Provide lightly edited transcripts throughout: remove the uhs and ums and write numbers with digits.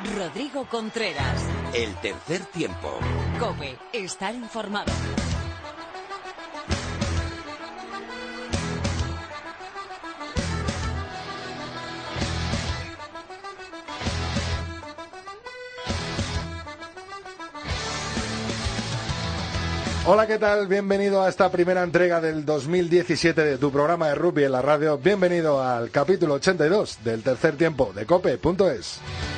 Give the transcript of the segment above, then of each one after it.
Rodrigo Contreras. El tercer tiempo. COPE. Estar informado. Hola, ¿qué tal? Bienvenido a esta primera entrega del 2017 de tu programa de rugby en la radio. Bienvenido al capítulo 82 del tercer tiempo de COPE.es.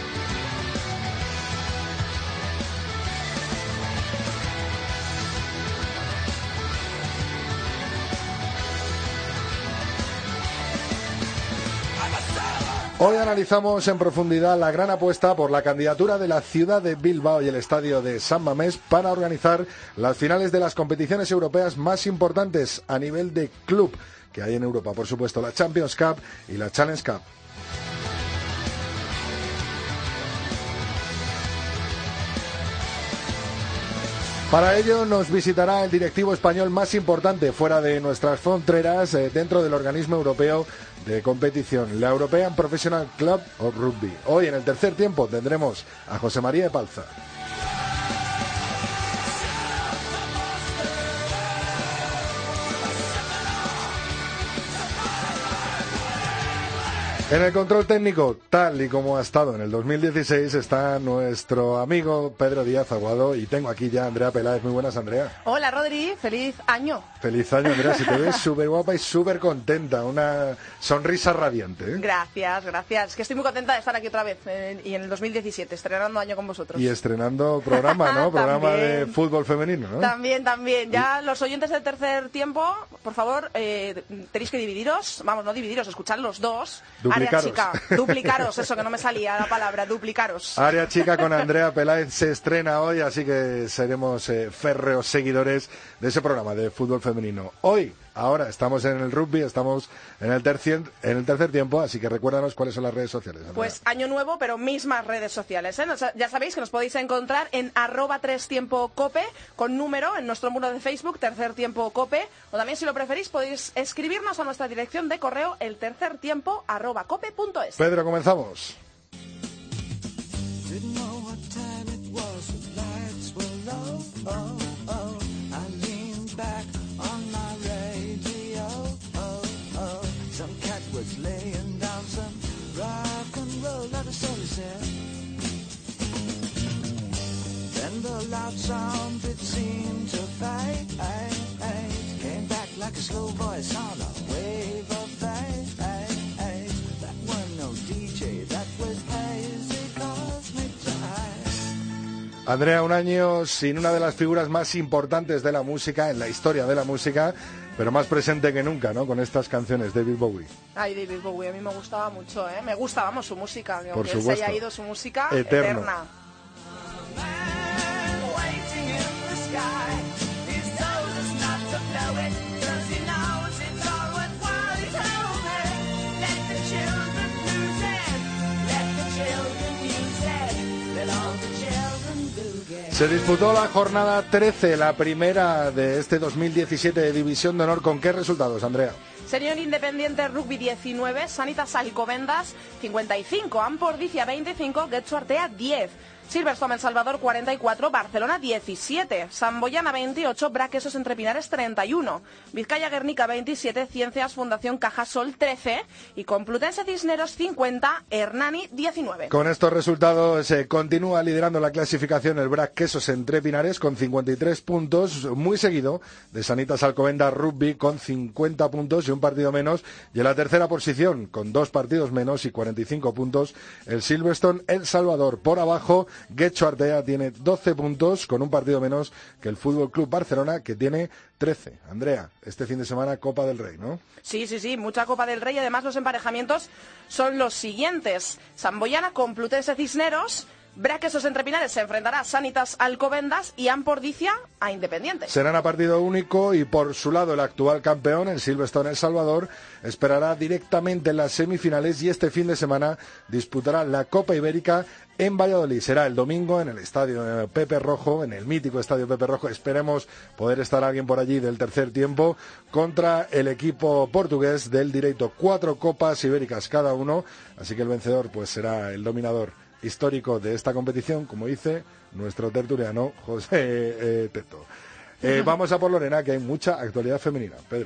Hoy analizamos en profundidad la gran apuesta por la candidatura de la ciudad de Bilbao y el estadio de San Mamés para organizar las finales de las competiciones europeas más importantes a nivel de club que hay en Europa. Por supuesto, la Champions Cup y la Challenge Cup. Para ello nos visitará el directivo español más importante fuera de nuestras fronteras dentro del organismo europeo de competición, la European Professional Club of Rugby. Hoy en el tercer tiempo tendremos a José María Epalza. En el control técnico, tal y como ha estado en el 2016, está nuestro amigo Pedro Díaz Aguado y tengo aquí ya a Andrea Peláez. Muy buenas, Andrea. Hola, Rodri. Feliz año. Feliz año, Andrea. Si te ves súper guapa y súper contenta, una sonrisa radiante, ¿eh? Gracias, gracias. Que estoy muy contenta de estar aquí otra vez y en el 2017, estrenando año con vosotros. Y estrenando programa, ¿no? Programa de fútbol femenino, ¿no? También. Ya los oyentes del tercer tiempo, por favor, tenéis que dividiros. Vamos, no dividiros, escuchad los dos. Área chica, duplicaros, eso que no me salía la palabra, duplicaros. Área chica con Andrea Peláez se estrena hoy, así que seremos férreos seguidores de ese programa de fútbol femenino. Hoy, ahora, estamos en el rugby, estamos en el tercer tiempo, así que recuérdanos cuáles son las redes sociales, Andrea. Pues año nuevo, pero mismas redes sociales, ¿eh? Ya sabéis que nos podéis encontrar en @3tiempocope con número en nuestro muro de Facebook, Tercer Tiempo Cope, o también, si lo preferís, podéis escribirnos a nuestra dirección de correo, eltercertiempo@cope.es. Pedro, comenzamos. Andrea, un año sin una de las figuras más importantes de la música, en la historia de la música, pero más presente que nunca, ¿no? Con estas canciones, David Bowie. Ay, David Bowie, a mí me gustaba mucho, ¿eh? Me gusta, vamos, su música, que por aunque él se haya ido, su música eterna. Se disputó la jornada 13, la primera de este 2017 de División de Honor. ¿Con qué resultados, Andrea? Senior Independiente Rugby 19, Sanitas Alcobendas 55, Ampordicia 25, Getxo Artea 10. Silverstone El Salvador 44, Barcelona 17, Samboyana 28, Braquesos Entre Pinares 31, Vizcaya Guernica 27, Ciencias Fundación Cajasol 13 y Complutense Cisneros 50, Hernani 19. Con estos resultados continúa liderando la clasificación el Braquesos Entre Pinares con 53 puntos, muy seguido de Sanitas Alcobendas Rugby con 50 puntos y un partido menos, y en la tercera posición con 2 partidos menos y 45 puntos el Silverstone El Salvador. Por abajo, Getxo Artea tiene 12 puntos con un partido menos que el Fútbol Club Barcelona, que tiene 13. Andrea, este fin de semana Copa del Rey, ¿no? Sí, mucha Copa del Rey. Además, los emparejamientos son los siguientes: Samboyana Complutense Cisneros, Braquesos Entre Pinares se enfrentará a Sanitas Alcobendas y Ampordicia a Independiente. Serán a partido único y por su lado el actual campeón, el Silverstone El Salvador, esperará directamente en las semifinales y este fin de semana disputará la Copa Ibérica en Valladolid. Será el domingo en el estadio Pepe Rojo, en el mítico estadio Pepe Rojo. Esperemos poder estar alguien por allí del tercer tiempo contra el equipo portugués del directo. 4 copas ibéricas cada uno, así que el vencedor pues será el dominador histórico de esta competición, como dice nuestro tertuliano José Teto. Vamos a por Lorena, que hay mucha actualidad femenina. Pedro.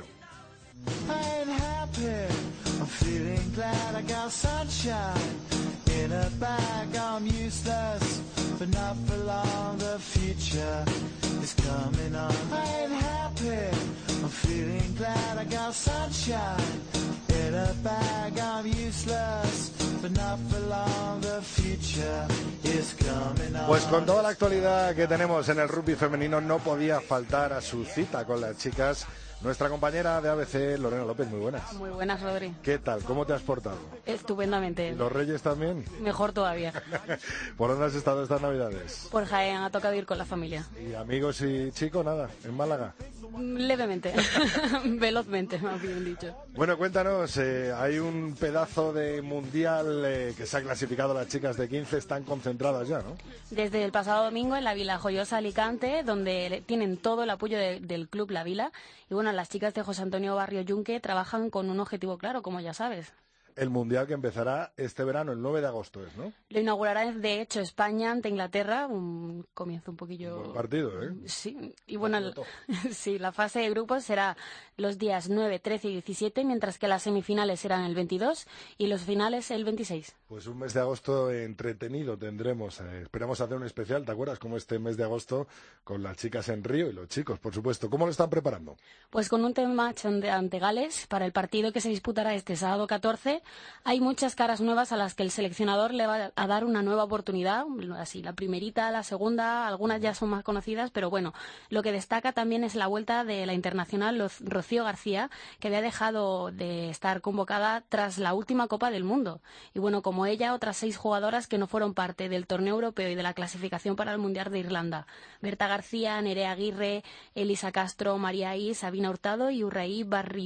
Pues con toda la actualidad que tenemos en el rugby femenino no podía faltar a su cita con las chicas nuestra compañera de ABC, Lorena López. Muy buenas. Muy buenas, Rodri. ¿Qué tal? ¿Cómo te has portado? Estupendamente. ¿Y los Reyes también? Mejor todavía. ¿Por dónde has estado estas Navidades? Por Jaén, ha tocado ir con la familia. ¿Y amigos y chicos, nada? ¿En Málaga? Levemente, velozmente, más bien dicho. Bueno, cuéntanos, hay un pedazo de mundial que se ha clasificado, las chicas de 15 están concentradas ya, ¿no? Desde el pasado domingo en la Vila Joyosa Alicante, donde tienen todo el apoyo del Club La Vila. Y bueno, las chicas de José Antonio Barrio Yunque trabajan con un objetivo claro, como ya sabes. El mundial que empezará este verano, el 9 de agosto es, ¿no? Lo inaugurará, de hecho, España ante Inglaterra, un comienzo un poquillo... Buen partido, ¿eh? Sí, y bueno, sí, la fase de grupos será los días 9, 13 y 17, mientras que las semifinales serán el 22 y los finales el 26. Pues un mes de agosto entretenido tendremos. Esperamos hacer un especial, ¿te acuerdas? Como este mes de agosto con las chicas en Río y los chicos, por supuesto. ¿Cómo lo están preparando? Pues con un match ante Gales para el partido que se disputará este sábado 14. Hay muchas caras nuevas a las que el seleccionador le va a dar una nueva oportunidad, así la primerita, la segunda, algunas ya son más conocidas, pero bueno, lo que destaca también es la vuelta de la internacional Rocío García, que había dejado de estar convocada tras la última Copa del Mundo. Y bueno, como ella, otras 6 jugadoras que no fueron parte del torneo europeo y de la clasificación para el Mundial de Irlanda. Berta García, Nerea Aguirre, Elisa Castro, María I, Sabina Hurtado y Urraí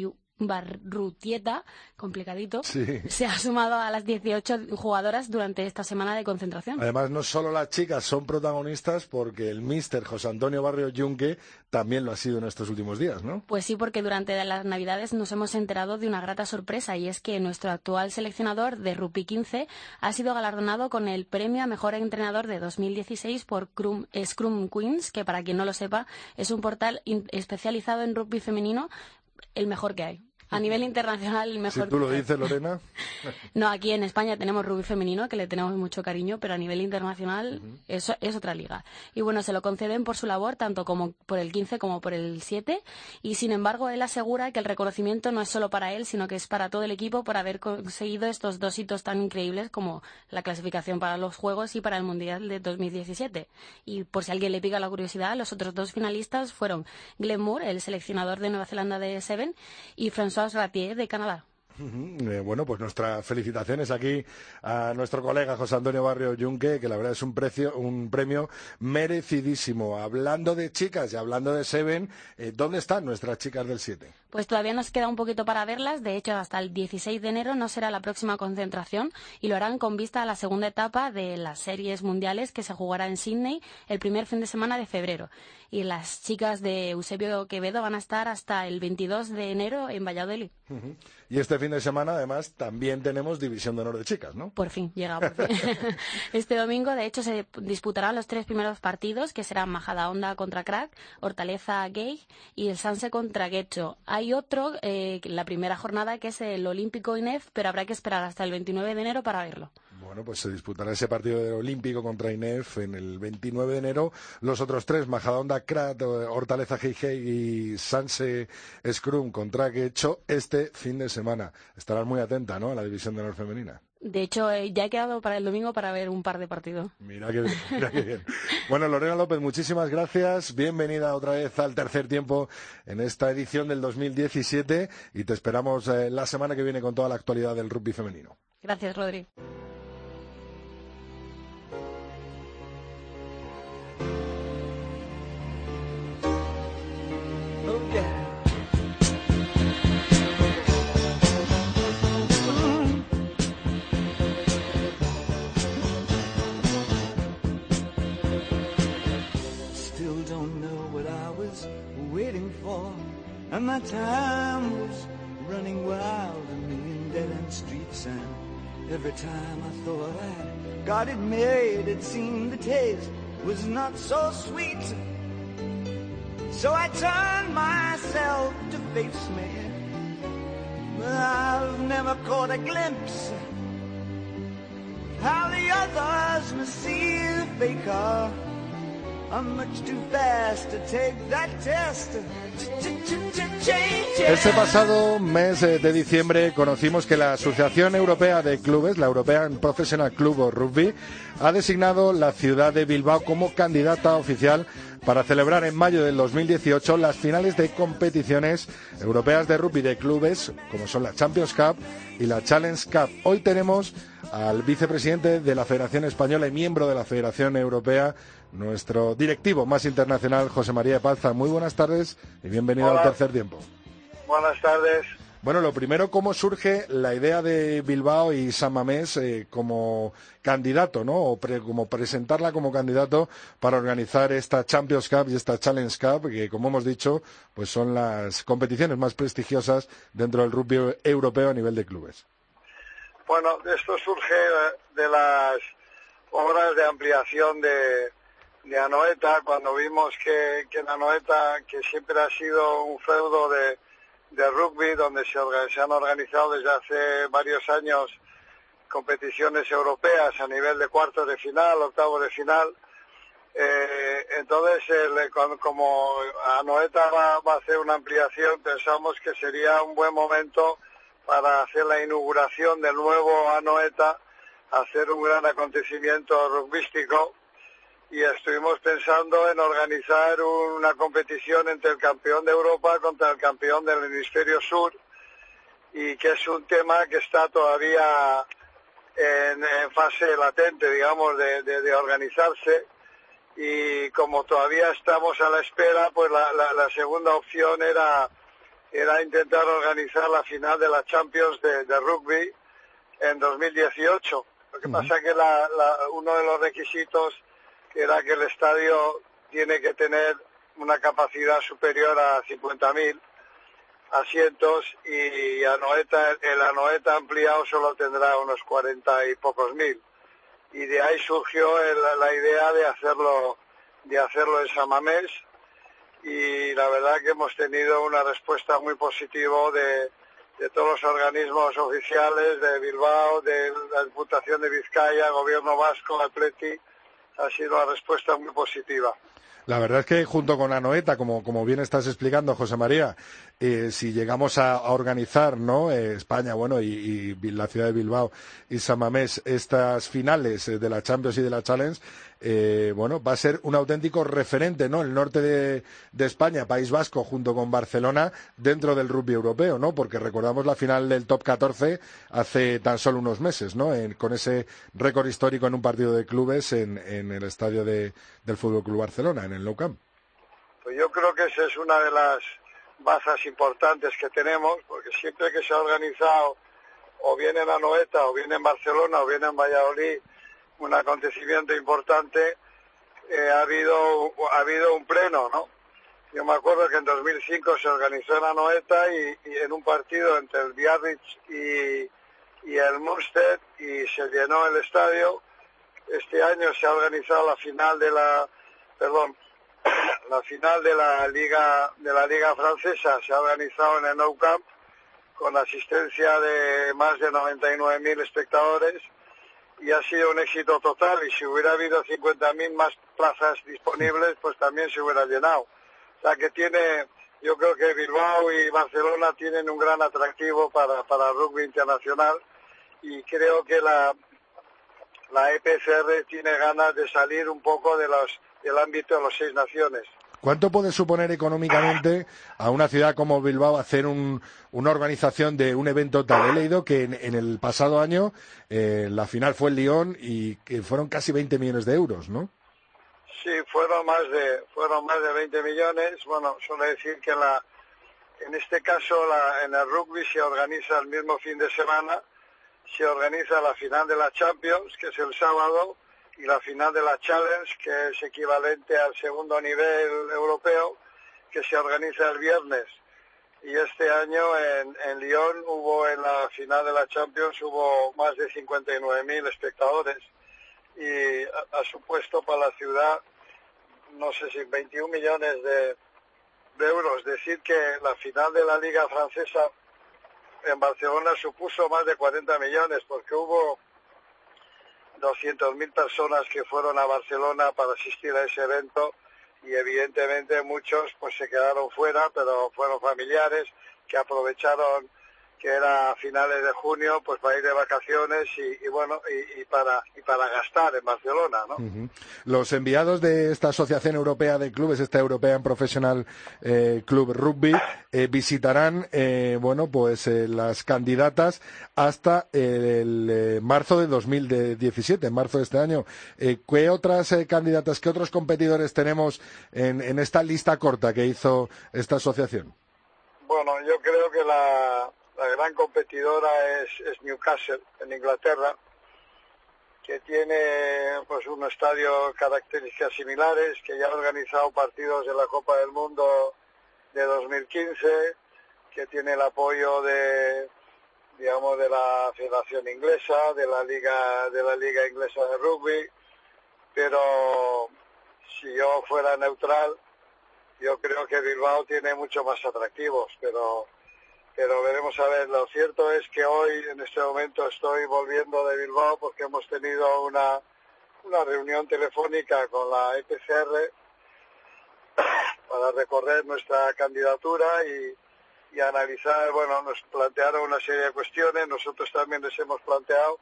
Barrutieta, complicadito, sí, se ha sumado a las 18 jugadoras durante esta semana de concentración. Además, no solo las chicas son protagonistas, porque el míster José Antonio Barrio Yunque también lo ha sido en estos últimos días, ¿no? Pues sí, porque durante las Navidades nos hemos enterado de una grata sorpresa, y es que nuestro actual seleccionador de Rugby 15 ha sido galardonado con el premio a Mejor Entrenador de 2016 por Scrum Queens, que para quien no lo sepa, es un portal especializado en rugby femenino, el mejor que hay. A nivel internacional, el mejor. Si tú lo dices, Lorena. No, aquí en España tenemos rugby femenino, que le tenemos mucho cariño, pero a nivel internacional eso es otra liga. Y bueno, se lo conceden por su labor, tanto como por el 15 como por el 7. Y sin embargo, él asegura que el reconocimiento no es solo para él, sino que es para todo el equipo por haber conseguido estos 2 hitos tan increíbles como la clasificación para los Juegos y para el Mundial de 2017. Y por si a alguien le pica la curiosidad, los otros 2 finalistas fueron Glenn Moore, el seleccionador de Nueva Zelanda de Seven, y François Ratier de Canadá. Bueno, pues nuestras felicitaciones aquí a nuestro colega José Antonio Barrio Yunque, que la verdad es un premio merecidísimo. Hablando de chicas y hablando de Seven, ¿dónde están nuestras chicas del 7? Pues todavía nos queda un poquito para verlas. De hecho, hasta el 16 de enero no será la próxima concentración y lo harán con vista a la segunda etapa de las series mundiales que se jugará en Sydney el primer fin de semana de febrero. Y las chicas de Eusebio Quevedo van a estar hasta el 22 de enero en Valladolid. Y este fin de semana, además, también tenemos División de Honor de Chicas, ¿no? Por fin, llega por fin. Este domingo, de hecho, se disputarán los 3 primeros partidos, que serán Majadahonda contra Crack, Hortaleza Gay y el Sanse contra Guecho. Hay otro, la primera jornada, que es el Olímpico INEF, pero habrá que esperar hasta el 29 de enero para verlo. Bueno, pues se disputará ese partido del Olímpico contra INEF en el 29 de enero. Los otros 3, Majadahonda, Crack, Hortaleza Gay y Sanse Scrum contra Guecho, este fin de semana. Estarás muy atenta, ¿no?, a la División de Honor femenina. De hecho, ya he quedado para el domingo para ver un par de partidos. Mira qué bien, mira qué bien. Bueno, Lorena López, muchísimas gracias. Bienvenida otra vez al tercer tiempo en esta edición del 2017 y te esperamos la semana que viene con toda la actualidad del rugby femenino. Gracias, Rodri. And my time was running wild, a million dead-end streets, and Every time I thought I got it made, it seemed the taste was not so sweet. So I turned myself to face me, but I've never caught a glimpse how the others must see the faker. I'm much too fast to take that test. Este pasado mes de diciembre conocimos que la Asociación Europea de Clubes, la European Professional Club of Rugby, ha designado la ciudad de Bilbao como candidata oficial para celebrar en mayo del 2018 las finales de competiciones europeas de rugby de clubes, como son la Champions Cup y la Challenge Cup. Hoy tenemos al vicepresidente de la Federación Española y miembro de la Federación Europea, nuestro directivo más internacional, José María Epalza. Muy buenas tardes y bienvenido al Tercer Tiempo. Buenas tardes. Bueno, lo primero, ¿cómo surge la idea de Bilbao y San Mamés como candidato, ¿no? O como presentarla como candidato para organizar esta Champions Cup y esta Challenge Cup, que, como hemos dicho, pues son las competiciones más prestigiosas dentro del rugby europeo a nivel de clubes? Bueno, esto surge de las obras de ampliación de Anoeta, cuando vimos que en Anoeta, que siempre ha sido un feudo de rugby, donde se han organizado desde hace varios años competiciones europeas a nivel de cuartos de final, octavos de final. Entonces, como Anoeta va a hacer una ampliación, pensamos que sería un buen momento para hacer la inauguración del nuevo Anoeta, hacer un gran acontecimiento rugbyístico. Y estuvimos pensando en organizar una competición entre el campeón de Europa contra el campeón del hemisferio sur, y que es un tema que está todavía en fase latente, digamos, de organizarse, y como todavía estamos a la espera, pues la segunda opción era intentar organizar la final de la Champions de rugby en 2018. Lo que pasa es que uno de los requisitos era que el estadio tiene que tener una capacidad superior a 50.000 asientos, y el Anoeta ampliado solo tendrá unos 40 y pocos mil. Y de ahí surgió la idea de hacerlo en San Mamés, y la verdad que hemos tenido una respuesta muy positiva de todos los organismos oficiales de Bilbao, de la Diputación de Vizcaya, Gobierno Vasco, Atleti. Ha sido una respuesta muy positiva. La verdad es que junto con Anoeta, como bien estás explicando, José María, si llegamos a organizar, ¿no? España, bueno, y la ciudad de Bilbao y San Mamés, estas finales de la Champions y de la Challenge, bueno, va a ser un auténtico referente, ¿no? El norte de España, País Vasco, junto con Barcelona, dentro del rugby europeo, ¿no? Porque recordamos la final del Top 14 hace tan solo unos meses, ¿no? Con ese récord histórico en un partido de clubes en el estadio del Fútbol Club Barcelona, en el Nou Camp. Pues yo creo que esa es una de las bazas importantes que tenemos, porque siempre que se ha organizado, o bien en Anoeta, o bien en Barcelona, o bien en Valladolid, un acontecimiento importante, ha habido un pleno, ¿no? Yo me acuerdo que en 2005 se organizó en Anoeta, y en un partido entre el Biarritz y el Munster, y se llenó el estadio. Este año se ha organizado la final de la Liga Francesa, se ha organizado en el Nou Camp, con asistencia de más de 99.000 espectadores, y ha sido un éxito total, y si hubiera habido 50.000 más plazas disponibles, pues también se hubiera llenado. O sea que yo creo que Bilbao y Barcelona tienen un gran atractivo para el rugby internacional, y creo que la EPCR tiene ganas de salir un poco del ámbito de las 6 naciones. ¿Cuánto puede suponer económicamente a una ciudad como Bilbao hacer una organización de un evento tal? He leído que en el pasado año la final fue en Lyon y que fueron casi 20 millones de euros, ¿no? Sí, fueron más de 20 millones. Bueno, suele decir que en este caso en el rugby se organiza el mismo fin de semana, se organiza la final de la Champions, que es el sábado, y la final de la Challenge, que es equivalente al segundo nivel europeo, que se organiza el viernes. y este año en Lyon hubo, en la final de la Champions, hubo más de 59.000 espectadores, y ha supuesto para la ciudad, no sé si 21 millones de euros. Decir que la final de la Liga Francesa en Barcelona supuso más de 40 millones, porque hubo 200.000 personas que fueron a Barcelona para asistir a ese evento, y evidentemente muchos pues se quedaron fuera, pero fueron familiares que aprovecharon que era a finales de junio pues para ir de vacaciones y para gastar en Barcelona, ¿no? Uh-huh. Los enviados de esta Asociación Europea de Clubes, esta European Professional Club Rugby, visitarán las candidatas hasta el marzo de 2017, en marzo de este año. ¿Qué otras candidatas, qué otros competidores tenemos en esta lista corta que hizo esta asociación? Bueno, yo creo que la gran competidora es Newcastle, en Inglaterra, que tiene pues un estadio características similares, que ya ha organizado partidos de la Copa del Mundo de 2015, que tiene el apoyo de la Federación Inglesa, de la Liga Inglesa de Rugby, pero si yo fuera neutral, yo creo que Bilbao tiene mucho más atractivos, pero veremos a ver. Lo cierto es que hoy, en este momento, estoy volviendo de Bilbao porque hemos tenido una reunión telefónica con la EPCR para recorrer nuestra candidatura y analizar. Bueno, nos plantearon una serie de cuestiones, nosotros también les hemos planteado,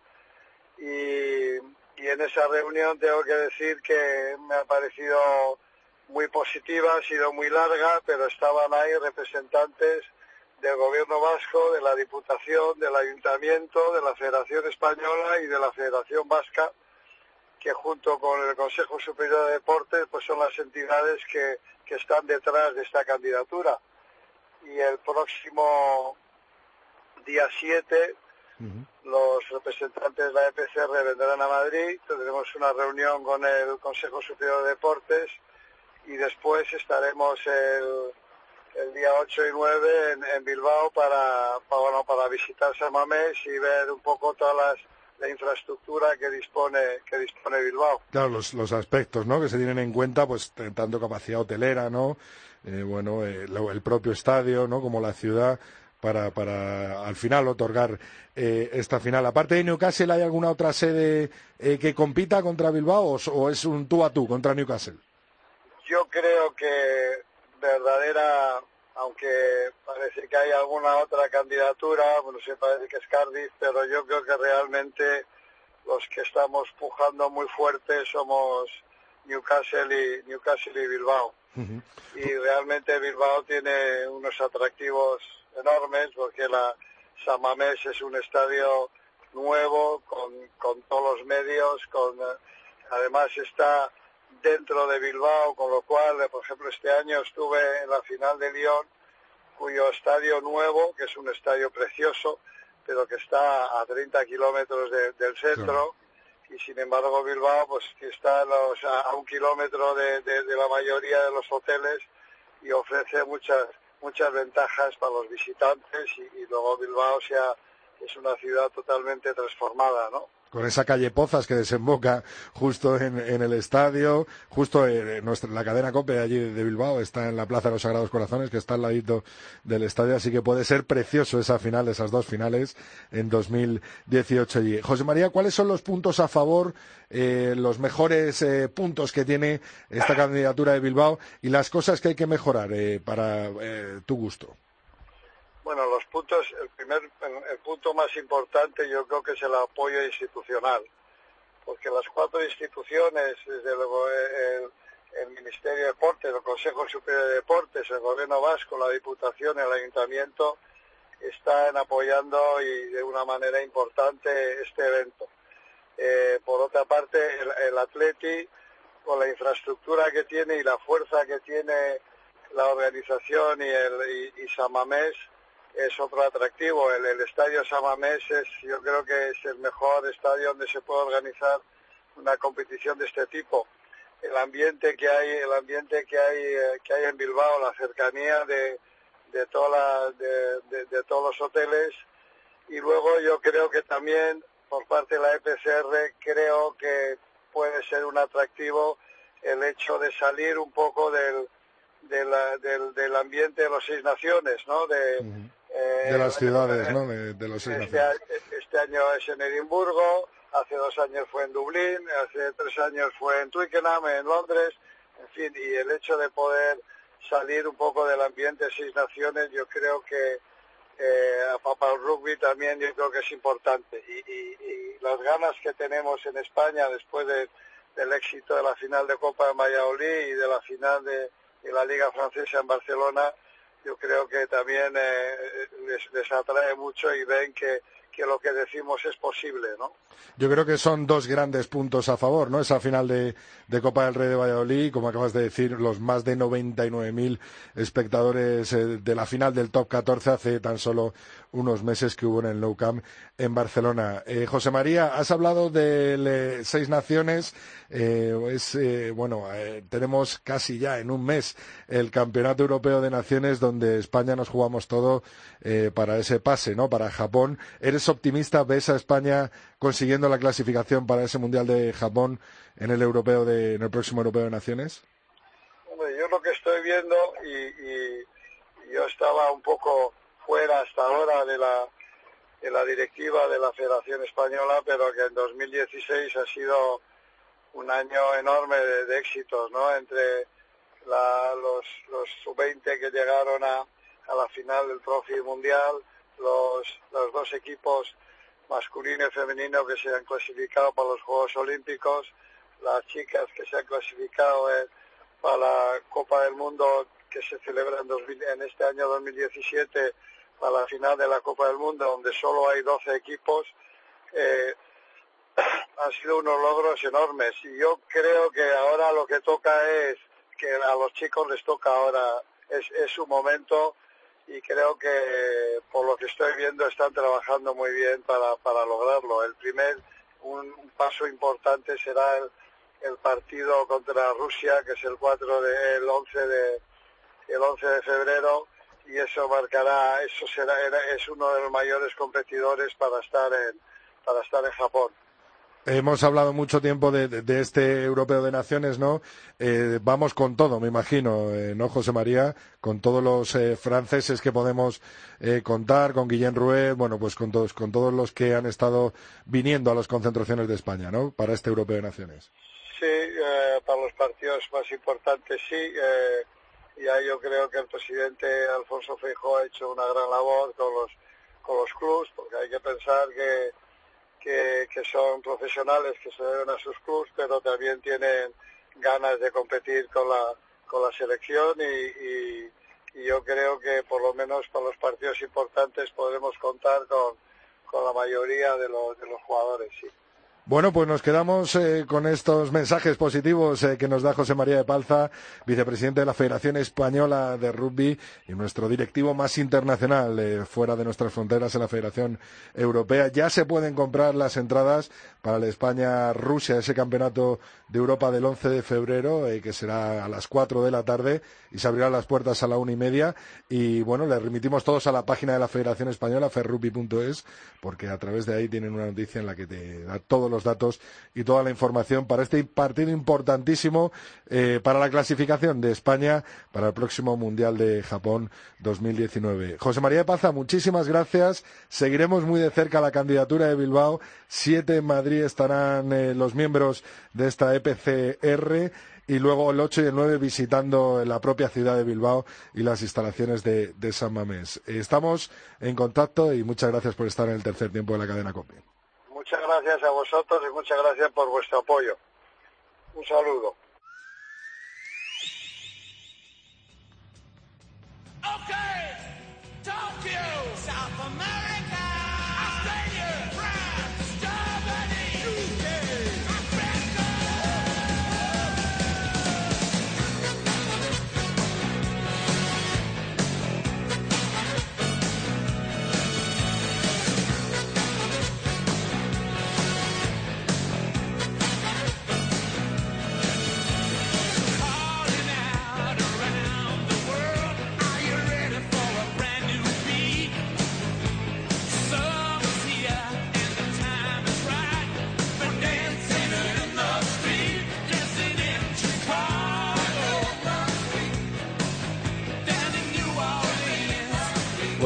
y en esa reunión tengo que decir que me ha parecido muy positiva, ha sido muy larga, pero estaban ahí representantes del Gobierno vasco, de la Diputación, del Ayuntamiento, de la Federación Española y de la Federación Vasca, que junto con el Consejo Superior de Deportes pues son las entidades que están detrás de esta candidatura. Y el próximo día 7 los representantes de la EPCR vendrán a Madrid, tendremos una reunión con el Consejo Superior de Deportes, y después estaremos el día 8 y 9 en Bilbao para visitar San Mamés y ver un poco toda la infraestructura que dispone Bilbao. Claro, los aspectos, ¿no?, que se tienen en cuenta, pues tanto capacidad hotelera, ¿no?, el propio estadio, ¿no?, como la ciudad, para al final otorgar esta final. Aparte de Newcastle, ¿hay alguna otra sede que compita contra Bilbao o es un tú a tú contra Newcastle? Yo creo que aunque parece que hay alguna otra candidatura, bueno, sí parece que es Cardiff, pero yo creo que realmente los que estamos pujando muy fuerte somos Newcastle y Bilbao. Uh-huh. Y realmente Bilbao tiene unos atractivos enormes, porque la San Mamés es un estadio nuevo, con todos los medios, además está dentro de Bilbao, con lo cual, por ejemplo, este año estuve en la final de Lyon, cuyo estadio nuevo, que es un estadio precioso, pero que está a 30 kilómetros del centro, y sin embargo Bilbao pues está a 1 kilómetro de la mayoría de los hoteles, y ofrece muchas ventajas para los visitantes, y luego Bilbao es una ciudad totalmente transformada, ¿no? Con esa calle Pozas que desemboca justo en el estadio, justo la cadena COPE allí de Bilbao está en la Plaza de los Sagrados Corazones, que está al ladito del estadio, así que puede ser precioso esa final, esas dos finales en 2018 allí. José María, ¿cuáles son los puntos a favor, los mejores puntos que tiene esta candidatura de Bilbao y las cosas que hay que mejorar para tu gusto? Bueno, los puntos, el punto más importante yo creo que es el apoyo institucional, porque las 4 instituciones, desde luego el Ministerio de Deportes, el Consejo Superior de Deportes, el Gobierno Vasco, la Diputación, el Ayuntamiento, están apoyando y de una manera importante este evento. Por otra parte, el Atleti, con la infraestructura que tiene y la fuerza que tiene la organización y San Mamés, es otro atractivo. El estadio San Mamés yo creo que es el mejor estadio donde se puede organizar una competición de este tipo. El ambiente que hay en Bilbao, la cercanía de de todos los hoteles. Y luego yo creo que también por parte de la EPCR creo que puede ser un atractivo el hecho de salir un poco del ambiente de los 6 naciones, ¿no? De las ciudades, ¿no? De los 6 naciones. Este año es en Edimburgo, hace 2 años fue en Dublín, hace 3 años fue en Twickenham, en Londres, en fin, y el hecho de poder salir un poco del ambiente de 6 naciones, yo creo que para el rugby también yo creo que es importante. Y las ganas que tenemos en España después del éxito de la final de Copa de Valladolid y de la final de la Liga Francesa en Barcelona, yo creo que también les atrae mucho y ven que lo que decimos es posible, ¿no? Yo creo que son 2 grandes puntos a favor, ¿no? Esa final de Copa del Rey de Valladolid, como acabas de decir, los más de 99.000 espectadores de la final del Top 14 hace tan solo unos meses que hubo en el Nou Camp en Barcelona. José María, has hablado de 6 naciones. Tenemos casi ya en un mes el Campeonato Europeo de Naciones, donde España nos jugamos todo para ese pase, ¿no? Para Japón. ¿Eres optimista? ¿Ves a España consiguiendo la clasificación para ese Mundial de Japón en el próximo Europeo de Naciones? Hombre, yo lo que estoy viendo, y yo estaba un poco fuera hasta ahora de la directiva de la Federación Española, pero que en 2016 ha sido un año enorme de éxitos, ¿no? Entre los sub-20 que llegaron a la final del Trophy Mundial, los 2 equipos masculino y femenino que se han clasificado para los Juegos Olímpicos, las chicas que se han clasificado para la Copa del Mundo que se celebra en este año 2017, para la final de la Copa del Mundo, donde solo hay 12 equipos. Han sido unos logros enormes, y yo creo que ahora lo que toca es que a los chicos les toca ahora, es su momento, y creo que por lo que estoy viendo están trabajando muy bien para lograrlo. Un paso importante será el partido contra Rusia, que es el 11 de febrero, y eso marcará, es uno de los mayores competidores para estar en Japón. Hemos hablado mucho tiempo de este Europeo de Naciones, ¿no? Vamos con todo, me imagino, ¿no, José María? Con todos los franceses que podemos contar, con Guillem Rouet, bueno, pues con todos los que han estado viniendo a las concentraciones de España, ¿no? Para este Europeo de Naciones. Sí, para los partidos más importantes sí. Ya yo creo que el presidente Alfonso Feijóo ha hecho una gran labor con los clubs, porque hay que pensar que son profesionales que se deben a sus clubs, pero también tienen ganas de competir con la selección, y yo creo que por lo menos para los partidos importantes podremos contar con la mayoría de los jugadores, sí. Bueno, pues nos quedamos con estos mensajes positivos que nos da José María de Palza, vicepresidente de la Federación Española de Rugby y nuestro directivo más internacional fuera de nuestras fronteras en la Federación Europea. Ya se pueden comprar las entradas para el España-Rusia, ese campeonato de Europa del 11 de febrero, que será a las 4 de la tarde, y se abrirán las puertas a la 1:30. Y bueno, les remitimos todos a la página de la Federación Española, ferrugby.es, porque a través de ahí tienen una noticia en la que te da todos los datos y toda la información para este partido importantísimo para la clasificación de España para el próximo Mundial de Japón 2019. José María de Palza, muchísimas gracias. Seguiremos muy de cerca la candidatura de Bilbao. 7 en Madrid estarán los miembros de esta EPCR, y luego el 8 y el 9 visitando la propia ciudad de Bilbao y las instalaciones de San Mamés. Estamos en contacto y muchas gracias por estar en el tercer tiempo de la cadena COPE. Muchas gracias a vosotros y muchas gracias por vuestro apoyo. Un saludo. Okay, Tokyo, South America, Australia, France, Germany, UK, Africa. Calling out around the world, are you ready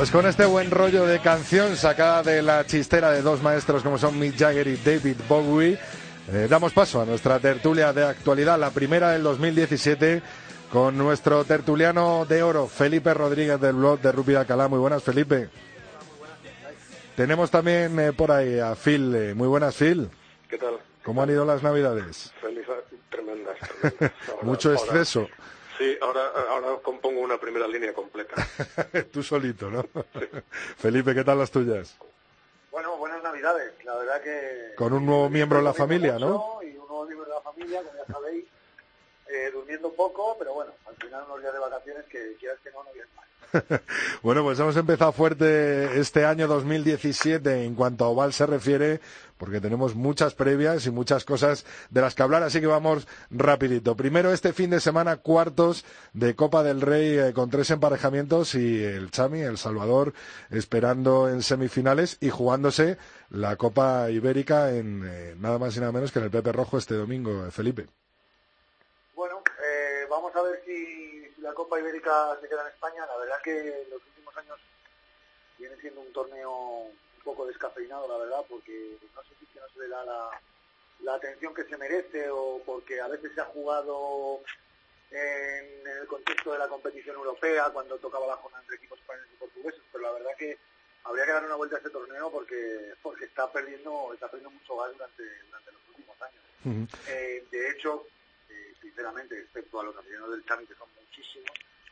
Pues con este buen rollo de canción sacada de la chistera de dos maestros como son Mick Jagger y David Bowie, damos paso a nuestra tertulia de actualidad, la primera del 2017, con nuestro tertuliano de oro, Felipe Rodríguez del blog de Rugby Alcalá. Muy buenas, Felipe. Tenemos también por ahí a Phil. Muy buenas, Phil. ¿Qué tal? ¿Cómo han ido las Navidades? Tremendas. Mucho exceso. Sí, ahora compongo una primera línea completa. Tú solito, ¿no? Sí. Felipe, ¿qué tal las tuyas? Bueno, buenas Navidades. La verdad que... Con un nuevo miembro de la familia, ¿no? Y un nuevo miembro de la familia, como ya sabéis, durmiendo poco, pero bueno, al final unos días de vacaciones que quieras que no vienen mal. Bueno, pues hemos empezado fuerte este año 2017 en cuanto a Oval se refiere, porque tenemos muchas previas y muchas cosas de las que hablar, así que vamos rapidito. Primero, este fin de semana, cuartos de Copa del Rey con 3 emparejamientos y el Chami, El Salvador, esperando en semifinales y jugándose la Copa Ibérica en nada más y nada menos que en el Pepe Rojo este domingo, Felipe. Bueno, vamos a ver si la Copa Ibérica se queda en España. La verdad que en los últimos años viene siendo un torneo un poco descafeinado, la verdad, porque no sé si no se le da la atención que se merece o porque a veces se ha jugado en el contexto de la competición europea cuando tocaba la jornada entre equipos españoles y portugueses, pero la verdad que habría que dar una vuelta a este torneo porque está perdiendo mucho gas durante los últimos años. Uh-huh. De hecho, sinceramente, excepto a los aficionados del Chami, que son muchísimos,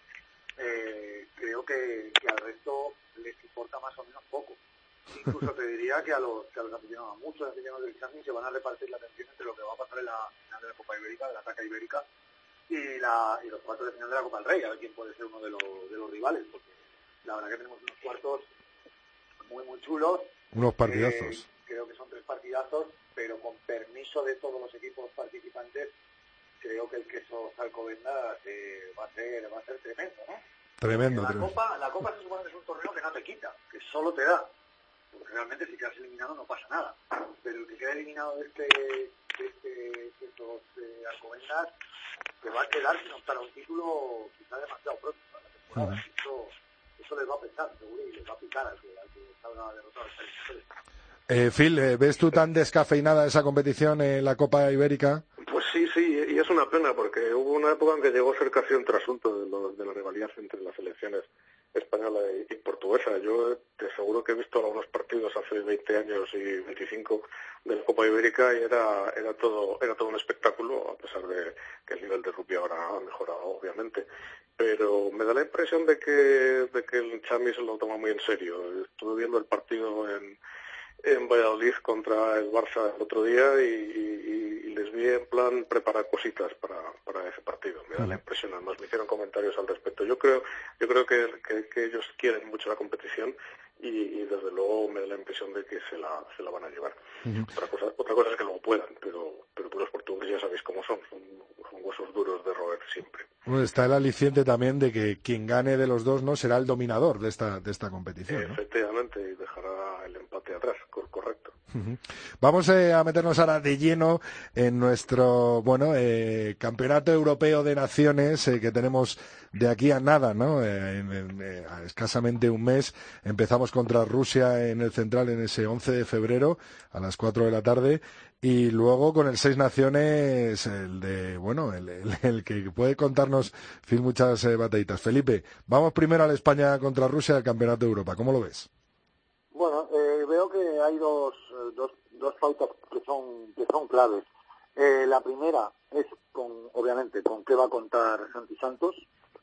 creo que al resto les importa más o menos poco. Incluso te diría que a los aficionados, a muchos aficionados del Chami, se van a repartir la atención entre lo que va a pasar en la final de la Copa Ibérica, de la Taca Ibérica, y los cuartos de final de la Copa del Rey, a ver quién puede ser uno de los rivales, porque la verdad que tenemos unos cuartos muy, muy chulos. Unos partidazos. Creo que son 3 partidazos, pero con permiso de todos los equipos participantes, creo que el queso Alcobendas va a ser tremendo, ¿no? Tremendo. La Copa se supone que es un torneo que no te quita, que solo te da. Porque realmente si quedas eliminado no pasa nada. Pero el que queda eliminado de estos Alcobendas te va a quedar sin optar a un título quizás demasiado pronto para la temporada. Uh-huh. Eso les va a pesar, seguro, y les va a picar al que salga derrotado. Phil, ¿ves tú tan descafeinada esa competición en la Copa Ibérica? Pues sí, y es una pena porque hubo una época en que llegó a ser casi un trasunto de la rivalidad entre las selecciones española y portuguesa. Yo te aseguro que he visto algunos partidos hace 20 años y 25 de la Copa Ibérica y era todo un espectáculo, a pesar de que el nivel de rugby ahora ha mejorado, obviamente. Pero me da la impresión de que el Chami se lo toma muy en serio. Estuve viendo el partido en Valladolid contra el Barça el otro día y les vi en plan preparar cositas para ese partido. Me da la impresión, además me hicieron comentarios al respecto. Yo creo que ellos quieren mucho la competición y desde luego me da la impresión de que se la van a llevar. Uh-huh. Otra cosa es que luego puedan, pero los portugueses ya sabéis cómo son huesos duros de roer siempre. Bueno, está el aliciente también de que quien gane de los dos no será el dominador de esta competición, ¿no? Efectivamente, y dejará el empate atrás, correcto. Uh-huh. Vamos a meternos ahora de lleno en nuestro campeonato europeo de naciones que tenemos de aquí a nada, ¿no? A escasamente un mes empezamos contra Rusia en el Central en ese 11 de febrero a las 4 de la tarde y luego con el 6 Naciones el que puede contarnos muchas batallitas. Felipe, vamos primero a la España contra Rusia del Campeonato de Europa. ¿Cómo lo ves? Bueno, veo que hay dos pautas que son claves. La primera es obviamente con qué va a contar Santi Santos.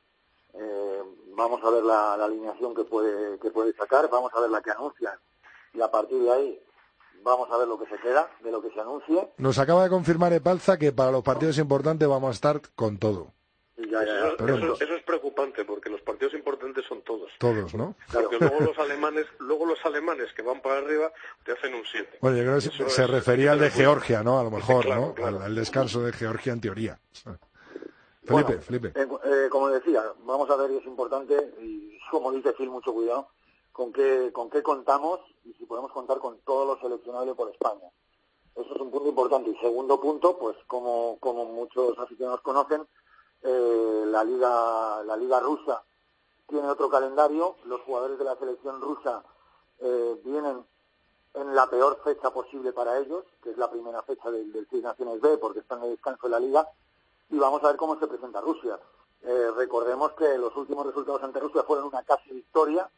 Vamos a ver la alineación que puede sacar, vamos a ver la que anuncian y a partir de ahí vamos a ver lo que se queda de lo que se anuncie. Nos acaba de confirmar Epalza que para los partidos importantes vamos a estar con todo. Eso es preocupante porque los partidos importantes son todos. Todos, ¿no? Porque luego los alemanes que van para arriba te hacen un 7. Bueno, yo creo que se refería al de Georgia, ¿no? A lo mejor, claro, ¿no? Claro. Al descanso de Georgia en teoría. Felipe. Como decía, vamos a ver, es importante y como dice Phil, mucho cuidado con qué contamos y si podemos contar con todos los seleccionables por España. Eso es un punto importante. Y segundo punto, pues como muchos aficionados conocen, la liga rusa tiene otro calendario. Los jugadores de la selección rusa vienen en la peor fecha posible para ellos, que es la primera fecha del Seis Naciones B, porque están de descanso en la Liga, y vamos a ver cómo se presenta Rusia. Recordemos que los últimos resultados ante Rusia fueron una casi victoria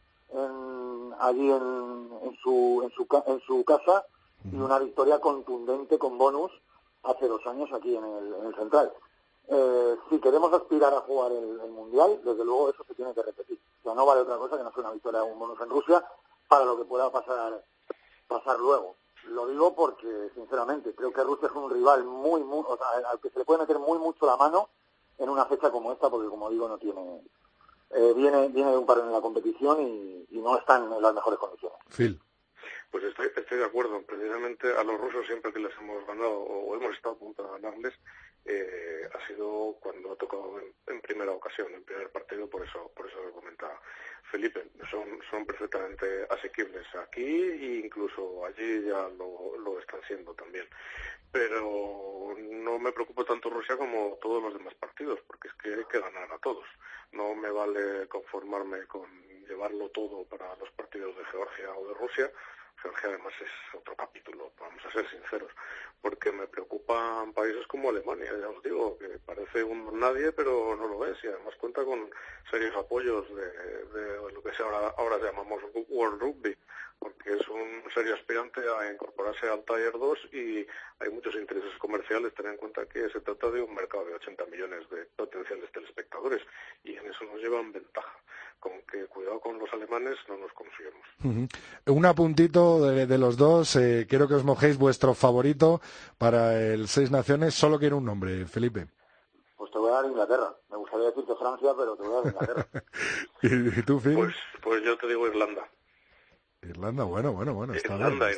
allí en su casa, y una victoria contundente con bonus hace 2 años aquí en el Central. Si queremos aspirar a jugar el Mundial, desde luego eso se tiene que repetir. O sea, no vale otra cosa que no sea una victoria o un bonus en Rusia para lo que pueda pasar luego. Lo digo porque, sinceramente, creo que Rusia es un rival o sea, al que se le puede meter mucho la mano en una fecha como esta, porque, como digo, no tiene viene de un paro en la competición y no están en las mejores condiciones. Phil. Pues estoy de acuerdo. Precisamente a los rusos, siempre que les hemos ganado o hemos estado a punto de ganarles, ha sido cuando ha tocado en primera ocasión, en primer partido. Por eso lo comentaba Felipe. Son perfectamente asequibles aquí e incluso allí ya lo están siendo también. Pero no me preocupa tanto Rusia como todos los demás partidos, porque es que hay que ganar a todos. No me vale conformarme con llevarlo todo para los partidos de Georgia o de Rusia. Georgia además es otro capítulo, vamos a ser sinceros, porque me preocupan países como Alemania, ya os digo, que parece un nadie, pero no lo es, y además cuenta con serios apoyos de lo que ahora llamamos World Rugby, porque es un serio aspirante a incorporarse al Tier 2 y hay muchos intereses comerciales. Ten en cuenta que se trata de un mercado de 80 millones de potenciales telespectadores y en eso nos llevan ventaja. Con que cuidado con los alemanes no nos confiemos. Un apuntito de los dos, quiero que os mojéis vuestro favorito para el Seis Naciones. Solo quiero un nombre, Felipe. Pues te voy a dar Inglaterra. Me gustaría decirte Francia, pero te voy a dar Inglaterra. ¿Y tú, Phil? Pues yo te digo Irlanda. Irlanda, bueno. Irlanda.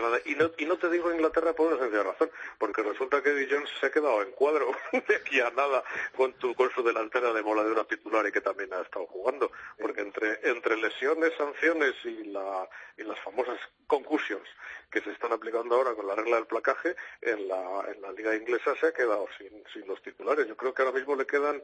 Y no te digo Inglaterra por una sencilla razón, porque resulta que Eddie Jones se ha quedado en cuadro de aquí a nada con su delantera de moladura titular y que también ha estado jugando, porque entre lesiones, sanciones y las famosas concussions que se están aplicando ahora con la regla del placaje, en la liga inglesa se ha quedado sin los titulares. Yo creo que ahora mismo le quedan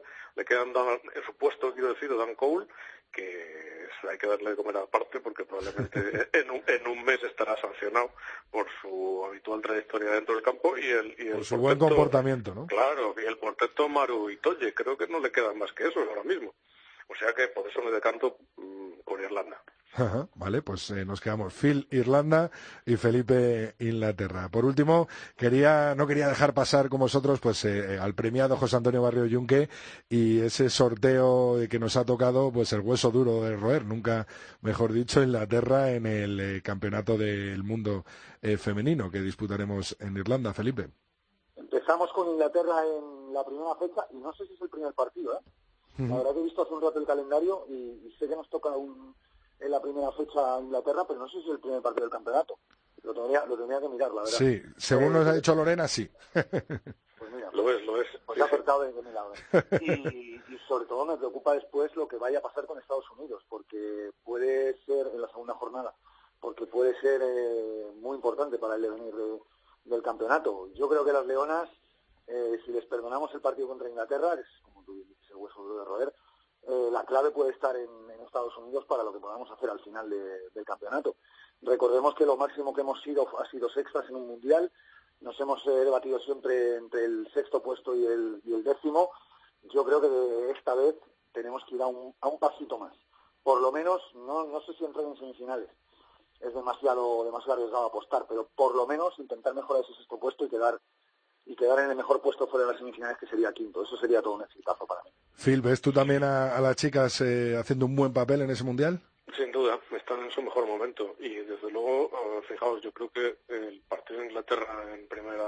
en su puesto, quiero decir, Dan Cole, que hay que darle de comer aparte porque probablemente en un mes estará sancionado por su habitual trayectoria dentro del campo y por su buen comportamiento, ¿no? Claro, y el portento Maru y Toye, creo que no le quedan más que eso ahora mismo. O sea que por eso me decanto por Irlanda. Ajá, vale, pues nos quedamos Phil, Irlanda y Felipe, Inglaterra. Por último, no quería dejar pasar con vosotros pues al premiado José Antonio Barrio Yunque y ese sorteo que nos ha tocado, pues el hueso duro de roer, nunca mejor dicho, Inglaterra en el campeonato del mundo femenino que disputaremos en Irlanda. Felipe. Empezamos con Inglaterra en la primera fecha y no sé si es el primer partido, ¿eh? La verdad que he visto hace un rato el calendario y sé que nos toca en la primera fecha a Inglaterra, pero no sé si es el primer partido del campeonato. Lo tendría que mirar, la verdad. Sí, según nos ha dicho Lorena, sí. Pues mira, lo es. Pues ha acertado de milagro. Y sobre todo me preocupa después lo que vaya a pasar con Estados Unidos, porque puede ser en la segunda jornada, porque puede ser muy importante para el devenir del campeonato. Yo creo que las Leonas, si les perdonamos el partido contra Inglaterra, es como tú dices, el hueso duro de roer, la clave puede estar en Estados Unidos para lo que podamos hacer al final del campeonato. Recordemos que lo máximo que hemos sido ha sido sextas en un mundial. Nos hemos debatido siempre entre el sexto puesto y el 10º. Yo creo que esta vez tenemos que ir a un pasito más. Por lo menos, no sé si entrar en semifinales. Es demasiado arriesgado apostar, pero por lo menos intentar mejorar ese sexto puesto y quedar en el mejor puesto fuera de las semifinales, que sería quinto. Eso sería todo un exitazo para mí. Phil, ¿ves tú también a las chicas haciendo un buen papel en ese mundial? Sin duda, están en su mejor momento y desde luego, fijaos, yo creo que el partido de Inglaterra en primera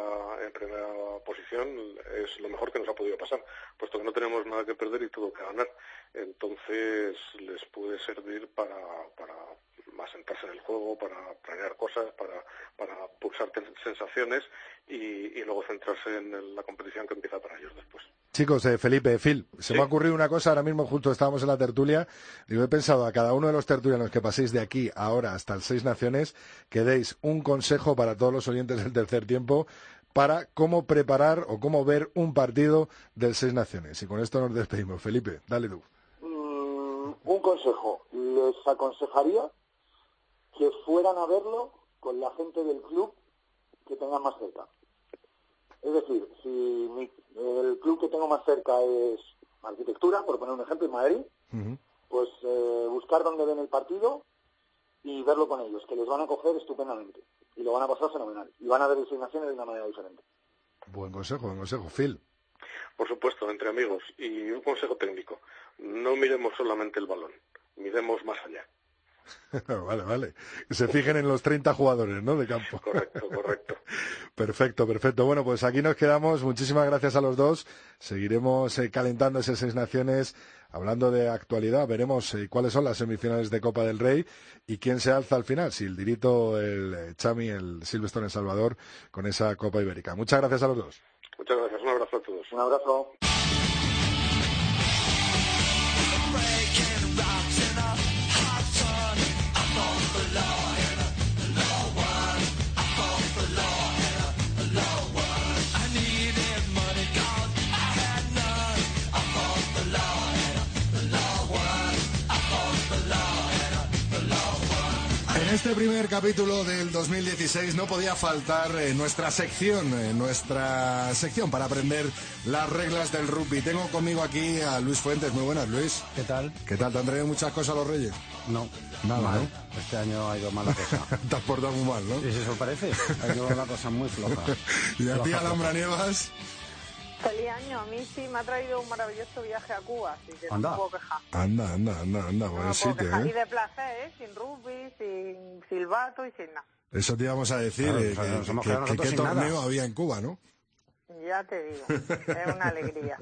posición es lo mejor que nos ha podido pasar, puesto que no tenemos nada que perder y todo que ganar. Entonces les puede servir para asentarse en el juego, para planear cosas, para pulsar sensaciones y luego centrarse en la competición que empieza para ellos después. Chicos, Felipe, Phil, se me ha ocurrido una cosa, ahora mismo justo estábamos en la tertulia, y he pensado a cada uno de los tertulianos que paséis de aquí ahora hasta el Seis Naciones, que deis un consejo para todos los oyentes del tercer tiempo para cómo preparar o cómo ver un partido del Seis Naciones. Y con esto nos despedimos. Felipe, dale tú. un consejo. Les aconsejaría que fueran a verlo con la gente del club que tengan más cerca. Es decir, si el club que tengo más cerca es Arquitectura, por poner un ejemplo, en Madrid, pues buscar dónde ven el partido y verlo con ellos, que les van a coger estupendamente y lo van a pasar fenomenal y van a ver designaciones de una manera diferente. Buen consejo, Phil. Por supuesto, entre amigos. Y un consejo técnico. No miremos solamente el balón, miremos más allá. Vale. Que se fijen en los 30 jugadores, ¿no?, de campo. Correcto. Perfecto. Bueno, pues aquí nos quedamos. Muchísimas gracias a los dos. Seguiremos calentando esas 6 naciones, hablando de actualidad. Veremos cuáles son las semifinales de Copa del Rey y quién se alza al final, si el Dirito, el Chami, el Silverstone, El Salvador, con esa Copa Ibérica. Muchas gracias a los dos. Muchas gracias. Un abrazo a todos. Un abrazo. En este primer capítulo del 2016 no podía faltar nuestra sección para aprender las reglas del rugby. Tengo conmigo aquí a Luis Fuentes. Muy buenas, Luis. ¿Qué tal? ¿Qué tal? ¿Te han traído muchas cosas los Reyes? No. Nada, mal. ¿no? Este año ha ido mal la cosa. Te has portado muy mal, ¿no? ¿Y si eso parece? Ha ido la cosa muy floja. ¿Y a ti, Alhambra Nievas? Feliz año. A mí sí me ha traído un maravilloso viaje a Cuba, así que no me puedo quejar. Anda, buen sitio, Y de placer, sin rugby, sin silbato y sin nada. Eso te íbamos a decir, Claro, que qué torneo había en Cuba, ¿no? Ya te digo, es una alegría.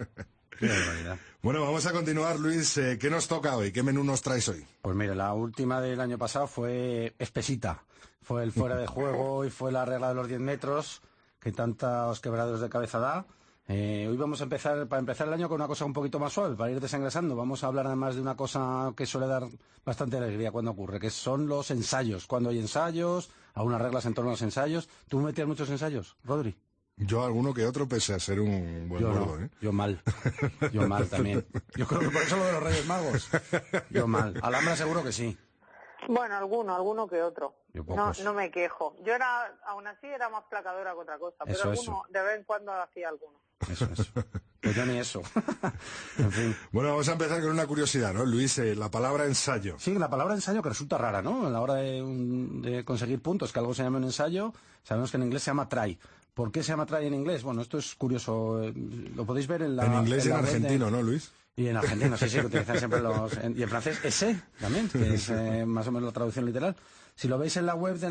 Bueno, vamos a continuar, Luis. ¿Qué nos toca hoy? ¿Qué menú nos traes hoy? Pues mire, la última del año pasado fue espesita. Fue el fuera de juego y fue la regla de los 10 metros, que tantos quebraderos de cabeza da. Hoy vamos a empezar, para empezar el año, con una cosa un poquito más suave, para ir desengrasando. Vamos a hablar además de una cosa que suele dar bastante alegría cuando ocurre, que son los ensayos. Cuando hay ensayos, algunas reglas en torno a los ensayos. ¿Tú metías muchos ensayos, Rodri? Yo alguno que otro, pese a ser un buen gordo, ¿eh? Yo mal también. Yo creo que por eso lo de los Reyes Magos. Yo mal. Alhambra seguro que sí. Bueno, alguno que otro. No me quejo. Yo aún así era más placadora que otra cosa, pero de vez en cuando hacía alguno. Eso. Pues yo ni eso. En fin. Bueno, vamos a empezar con una curiosidad, ¿no, Luis? La palabra ensayo. Sí, la palabra ensayo, que resulta rara, ¿no? A la hora de conseguir puntos, que algo se llama un ensayo, sabemos que en inglés se llama try. ¿Por qué se llama try en inglés? Bueno, esto es curioso. Lo podéis ver en la... En inglés y en argentino, ¿no, Luis? Y en argentino, sí, que utilizan siempre los... Y en francés, ese también, que es más o menos la traducción literal. Si lo veis en la web de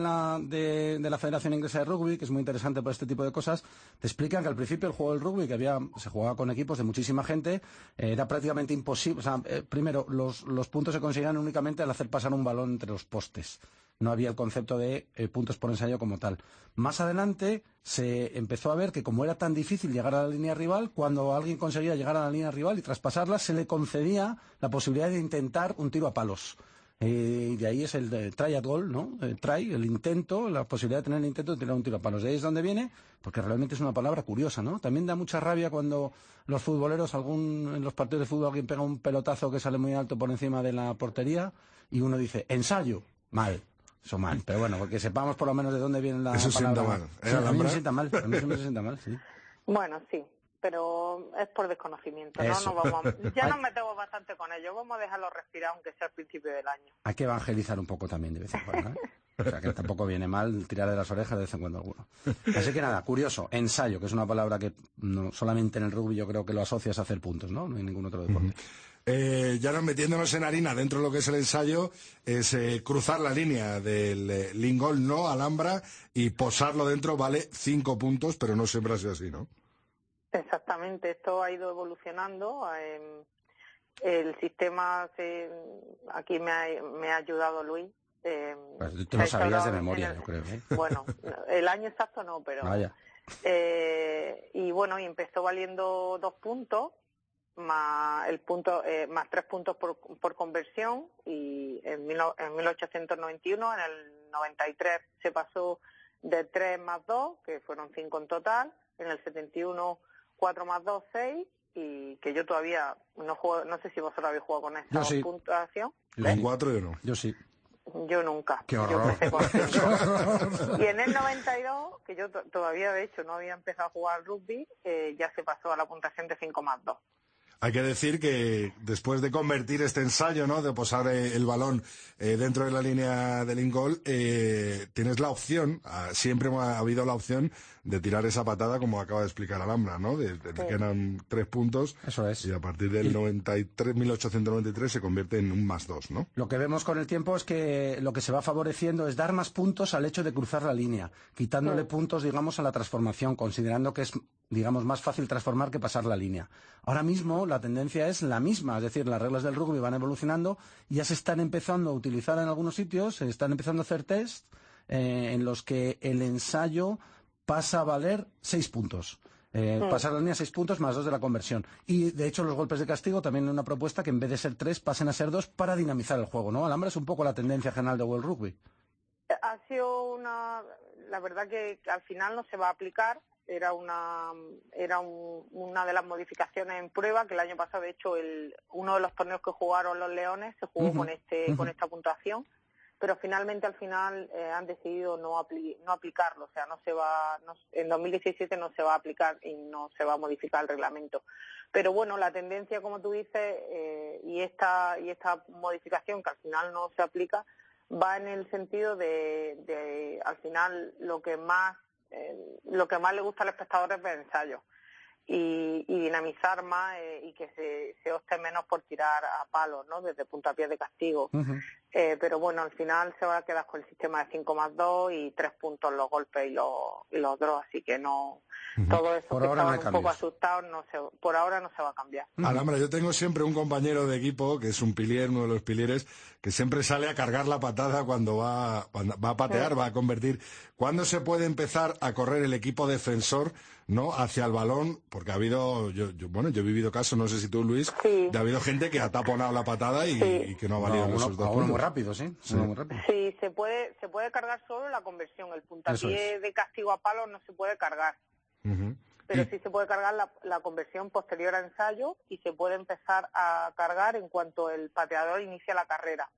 la Federación Inglesa de Rugby, que es muy interesante por este tipo de cosas, te explican que al principio el juego del rugby, se jugaba con equipos de muchísima gente, era prácticamente imposible. O sea, primero, los puntos se conseguían únicamente al hacer pasar un balón entre los postes. No había el concepto de puntos por ensayo como tal. Más adelante se empezó a ver que como era tan difícil llegar a la línea rival, cuando alguien conseguía llegar a la línea rival y traspasarla, se le concedía la posibilidad de intentar un tiro a palos. Y de ahí es el de try at goal, ¿no? El intento, la posibilidad de tener el intento de tirar un tiro a palos. De ahí es donde viene, porque realmente es una palabra curiosa, ¿no? También da mucha rabia cuando los futboleros, en los partidos de fútbol, alguien pega un pelotazo que sale muy alto por encima de la portería y uno dice, ensayo, mal. Eso mal, pero bueno, porque sepamos por lo menos de dónde viene la Eso palabra. Sienta mal. Sí, a mí me sienta mal, a mí siempre se sienta mal, sí. Bueno, sí, pero es por desconocimiento, Eso. Ya nos metemos bastante con ello, vamos a dejarlo respirar aunque sea al principio del año. Hay que evangelizar un poco también de vez en cuando, ¿eh? O sea, que tampoco viene mal tirar de las orejas de vez en cuando alguno. Así que nada, curioso, ensayo, que es una palabra que no solamente en el rugby yo creo que lo asocias a hacer puntos, ¿no? No hay ningún otro deporte. Ya nos metiéndonos en harina dentro de lo que es el ensayo, es cruzar la línea del lingol no Alhambra y posarlo dentro vale 5 puntos, pero no siempre ha sido así, ¿no? Exactamente, esto ha ido evolucionando. El sistema, aquí me ha ayudado Luis. Pues tú lo sabías de memoria, yo creo, ¿eh? Bueno, el año exacto no, pero... Vaya. Y bueno, y empezó valiendo 2 puntos. Más 3 puntos por conversión, y en 1891, en el 93 se pasó de 3 más 2, que fueron 5 en total, en el 71 4 más 2, 6, y que yo todavía no juego, no sé si vosotros habéis jugado con esta Yo sí. puntuación. Con 4 yo no. Yo sí. Yo nunca. Qué Yo horror. empecé con 5. Y en el 92, que yo todavía de hecho no había empezado a jugar al rugby, ya se pasó a la puntuación de 5+2. Hay que decir que después de convertir este ensayo, ¿no?, de posar el balón dentro de la línea del in-goal, tienes la opción, siempre ha habido la opción de tirar esa patada, como acaba de explicar Alhambra, ¿no? De que eran 3 puntos. Eso es. Y a partir del 1893 se convierte en un +2, ¿no? Lo que vemos con el tiempo es que lo que se va favoreciendo es dar más puntos al hecho de cruzar la línea, quitándole puntos, digamos, a la transformación, considerando que es, digamos, más fácil transformar que pasar la línea. Ahora mismo la tendencia es la misma, es decir, las reglas del rugby van evolucionando y ya se están empezando a utilizar en algunos sitios, se están empezando a hacer test en los que el ensayo pasa a valer 6 puntos. Pasar la línea 6 puntos +2 de la conversión. Y, de hecho, los golpes de castigo también una propuesta que en vez de ser 3 pasen a ser 2 para dinamizar el juego, ¿no? Alhambra, es un poco la tendencia general de World Rugby. Ha sido la verdad que al final no se va a aplicar. Era una de las modificaciones en prueba, que el año pasado, de hecho, uno de los torneos que jugaron los Leones se jugó con esta puntuación, pero finalmente al final han decidido no aplicarlo, o sea, en 2017 no se va a aplicar y no se va a modificar el reglamento. Pero bueno, la tendencia, como tú dices, y esta modificación que al final no se aplica, va en el sentido de al final lo que más le gusta al espectador es ver ensayos y dinamizar más y que se opte menos por tirar a palos, ¿no?, desde puntapiés de castigo. Pero bueno, al final se va a quedar con el sistema de 5+2 y 3 puntos los golpes y los draws, así que no, todo eso Por que ahora no hay estaban un poco cambios. asustados, por ahora no se va a cambiar. Alhambra, yo tengo siempre un compañero de equipo, que es un pilier, uno de los pilieres, que siempre sale a cargar la patada cuando va a patear, va a convertir. ¿Cuándo se puede empezar a correr el equipo defensor, no, hacia el balón? Porque ha habido, yo he vivido casos, no sé si tú, Luis, de ha habido gente que ha taponado la patada y que no ha valido esos 2 puntos. Muy rápido, sí. Muy rápido. Sí, se puede cargar solo la conversión. El puntapié de castigo a palos no se puede cargar. Pero sí se puede cargar la conversión posterior a ensayo y se puede empezar a cargar en cuanto el pateador inicia la carrera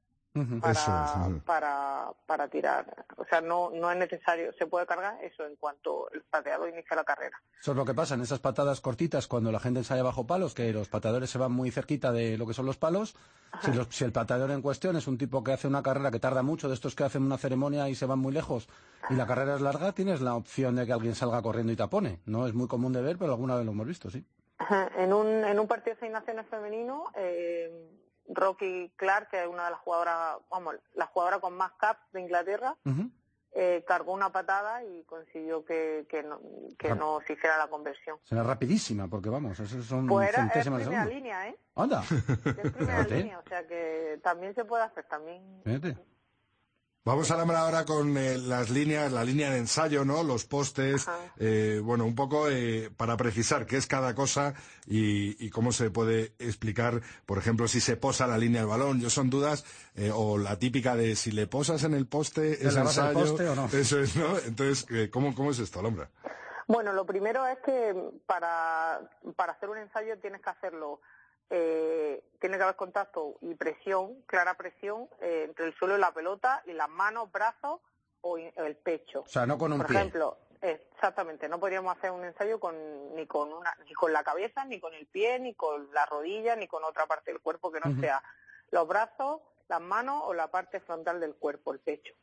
para tirar. O sea, no es necesario, se puede cargar eso en cuanto el pateador inicia la carrera. Eso es lo que pasa en esas patadas cortitas cuando la gente ensaya bajo palos, que los pateadores se van muy cerquita de lo que son los palos. Si el pateador en cuestión es un tipo que hace una carrera que tarda mucho, de estos que hacen una ceremonia y se van muy lejos, y la carrera es larga, tienes la opción de que alguien salga corriendo y tapone. No es muy común de ver, pero alguna vez lo hemos visto, sí. En un partido de 6 naciones femenino, Rocky Clark, que es una de las jugadoras, la jugadora con más caps de Inglaterra, cargó una patada y consiguió que no se hiciera la conversión. Será rapidísima, porque vamos, esos son Pues es centésimas de primera segundo. línea, ¿eh? ¡Anda! Es primera línea, o sea que también se puede hacer, también. Fíjate. Vamos a hablar ahora con las líneas, la línea de ensayo, ¿no? Los postes, un poco para precisar qué es cada cosa y cómo se puede explicar, por ejemplo, si se posa la línea del balón. Yo son dudas, o la típica de si le posas en el poste, ¿es ensayo? Poste o no? Eso es, ¿no? Entonces, ¿cómo es esto, Alhambra? Bueno, lo primero es que para hacer un ensayo tienes que hacerlo. Tiene que haber contacto y presión, clara presión entre el suelo y la pelota y las manos, brazos o el pecho. O sea, no con un Por pie. ejemplo, exactamente, no podríamos hacer un ensayo ni con la cabeza, ni con el pie, ni con la rodilla, ni con otra parte del cuerpo que no sea los brazos, las manos o la parte frontal del cuerpo, el pecho.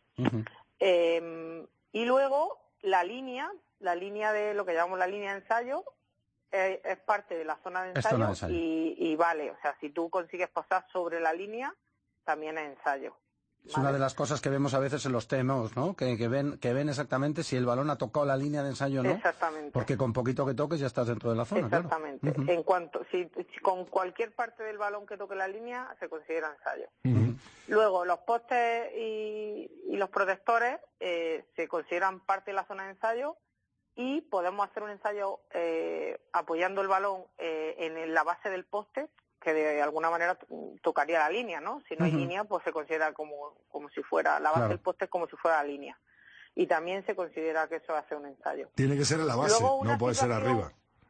Y luego la línea de lo que llamamos la línea de ensayo, es parte de la zona de ensayo, y vale, o sea, si tú consigues pasar sobre la línea, también es ensayo. Es una de las cosas que vemos a veces en los TMOs, ¿no? Que ven exactamente si el balón ha tocado la línea de ensayo o no. Exactamente. Porque con poquito que toques ya estás dentro de la zona. Exactamente. Claro. En cuanto, si con cualquier parte del balón que toque la línea, se considera ensayo. Luego, los postes y los protectores se consideran parte de la zona de ensayo. Y podemos hacer un ensayo apoyando el balón en la base del poste, que de alguna manera tocaría la línea, ¿no? Si no hay línea, pues se considera como si fuera, la base del poste es como si fuera la línea. Y también se considera que eso hace un ensayo. Tiene que ser en la base, Luego, no puede ser arriba.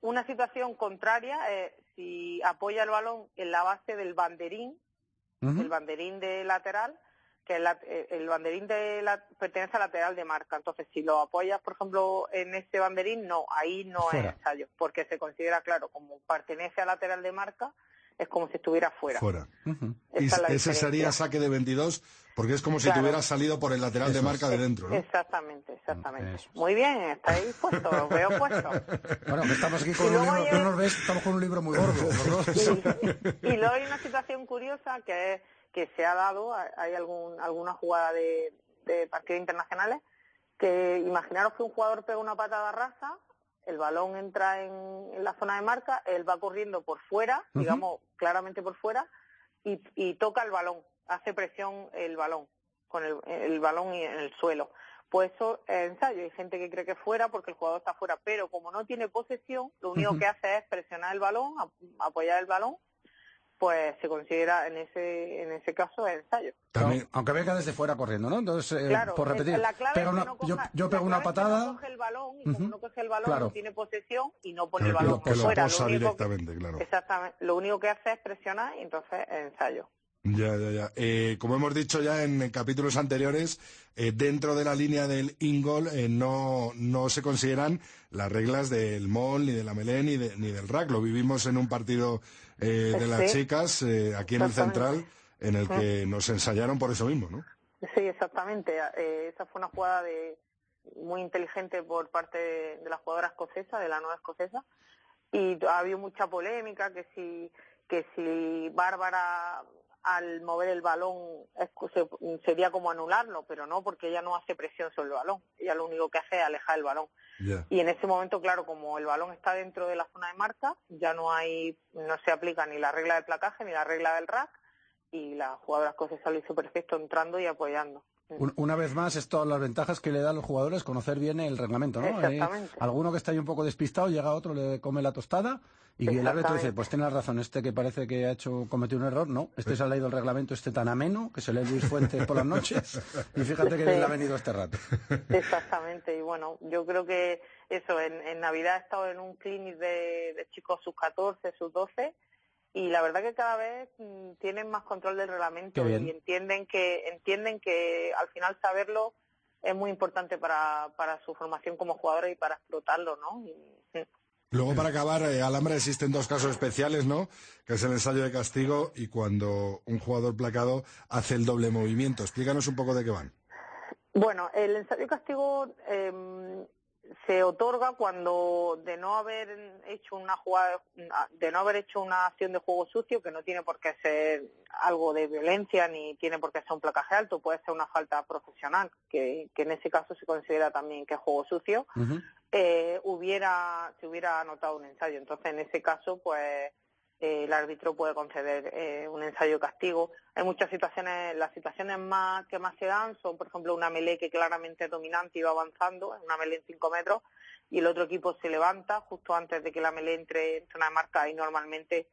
Una situación contraria es si apoya el balón en la base del banderín, el banderín de lateral, que el banderín pertenece al lateral de marca. Entonces, si lo apoyas, por ejemplo, en ese banderín, no, ahí no Fuera. es ensayo, porque se considera, claro, como pertenece al lateral de marca, es como si estuviera fuera. Y Esa es la ese diferencia. sería saque de 22, porque es como si Claro. te hubieras salido por el lateral de marca de dentro, ¿no? Exactamente. Muy bien, estáis puestos, os veo puestos. Bueno, que estamos aquí con Y un luego libro, hay- tú nos ves, estamos con un libro muy gordo. los dos. Y luego hay una situación curiosa que se ha dado, hay alguna jugada de partidos internacionales, que imaginaros que un jugador pega una patada rasa, el balón entra en la zona de marca, él va corriendo por fuera, digamos claramente por fuera, y toca el balón, hace presión el balón, con el balón en el suelo. Pues eso es ensayo, hay gente que cree que es fuera porque el jugador está fuera, pero como no tiene posesión, lo único que hace es presionar el balón, apoyar el balón, pues se considera en ese caso ensayo. Aunque venga desde fuera corriendo, ¿no? Entonces, Claro, por repetir, la clave pega es que una- no coja- yo pego la una clave es que patada. no coge el balón, y como no coge el balón, Claro. no tiene posesión y no pone Claro, el balón que lo fuera. posa único directamente, claro. Exactamente. Lo único que hace es presionar y entonces es ensayo. Ya. Como hemos dicho ya en capítulos anteriores, dentro de la línea del in-goal no se consideran las reglas del MOL, ni de la Melé, ni del RAC. Lo vivimos en un partido de las Sí. chicas, aquí en el Central, en el que nos ensayaron por eso mismo, ¿no? Sí, exactamente. Esa fue una jugada muy inteligente por parte de la jugadora escocesa, de la nueva escocesa, y ha habido mucha polémica que si Bárbara al mover el balón sería como anularlo, pero no, porque ella no hace presión sobre el balón, ella lo único que hace es alejar el balón. Y en ese momento, claro, como el balón está dentro de la zona de marca, ya no se aplica ni la regla del placaje ni la regla del rack, y la jugadora escocesa lo hizo perfecto entrando y apoyando. Una vez más, es todas las ventajas que le da a los jugadores conocer bien el reglamento, ¿no? Exactamente. Alguno que está ahí un poco despistado, llega otro, le come la tostada y el árbitro dice, pues tiene razón, este que parece que cometido un error, no, este se ha leído el reglamento tan ameno, que se lee Luis Fuentes por las noches, y fíjate que bien le ha venido este rato. Exactamente, y bueno, yo creo que eso, en Navidad he estado en un clinic de chicos sub-14, sub-12, y la verdad que cada vez tienen más control del reglamento y entienden que al final saberlo es muy importante para su formación como jugadores y para explotarlo, ¿no? Luego, para acabar, Alhambra, existen dos casos especiales, ¿no? Que es el ensayo de castigo y cuando un jugador placado hace el doble movimiento. Explícanos un poco de qué van. Bueno, el ensayo de castigo se otorga cuando de no haber hecho una jugada, de no haber hecho una acción de juego sucio, que no tiene por qué ser algo de violencia ni tiene por qué ser un placaje alto, puede ser una falta profesional, que en ese caso se considera también que es juego sucio, se hubiera anotado un ensayo. Entonces, en ese caso, pues el árbitro puede conceder un ensayo de castigo. Hay muchas situaciones, las situaciones que más se dan son, por ejemplo, una melé que claramente es dominante y va avanzando, una melé en 5 metros, y el otro equipo se levanta justo antes de que la melé entre en zona de marca, y normalmente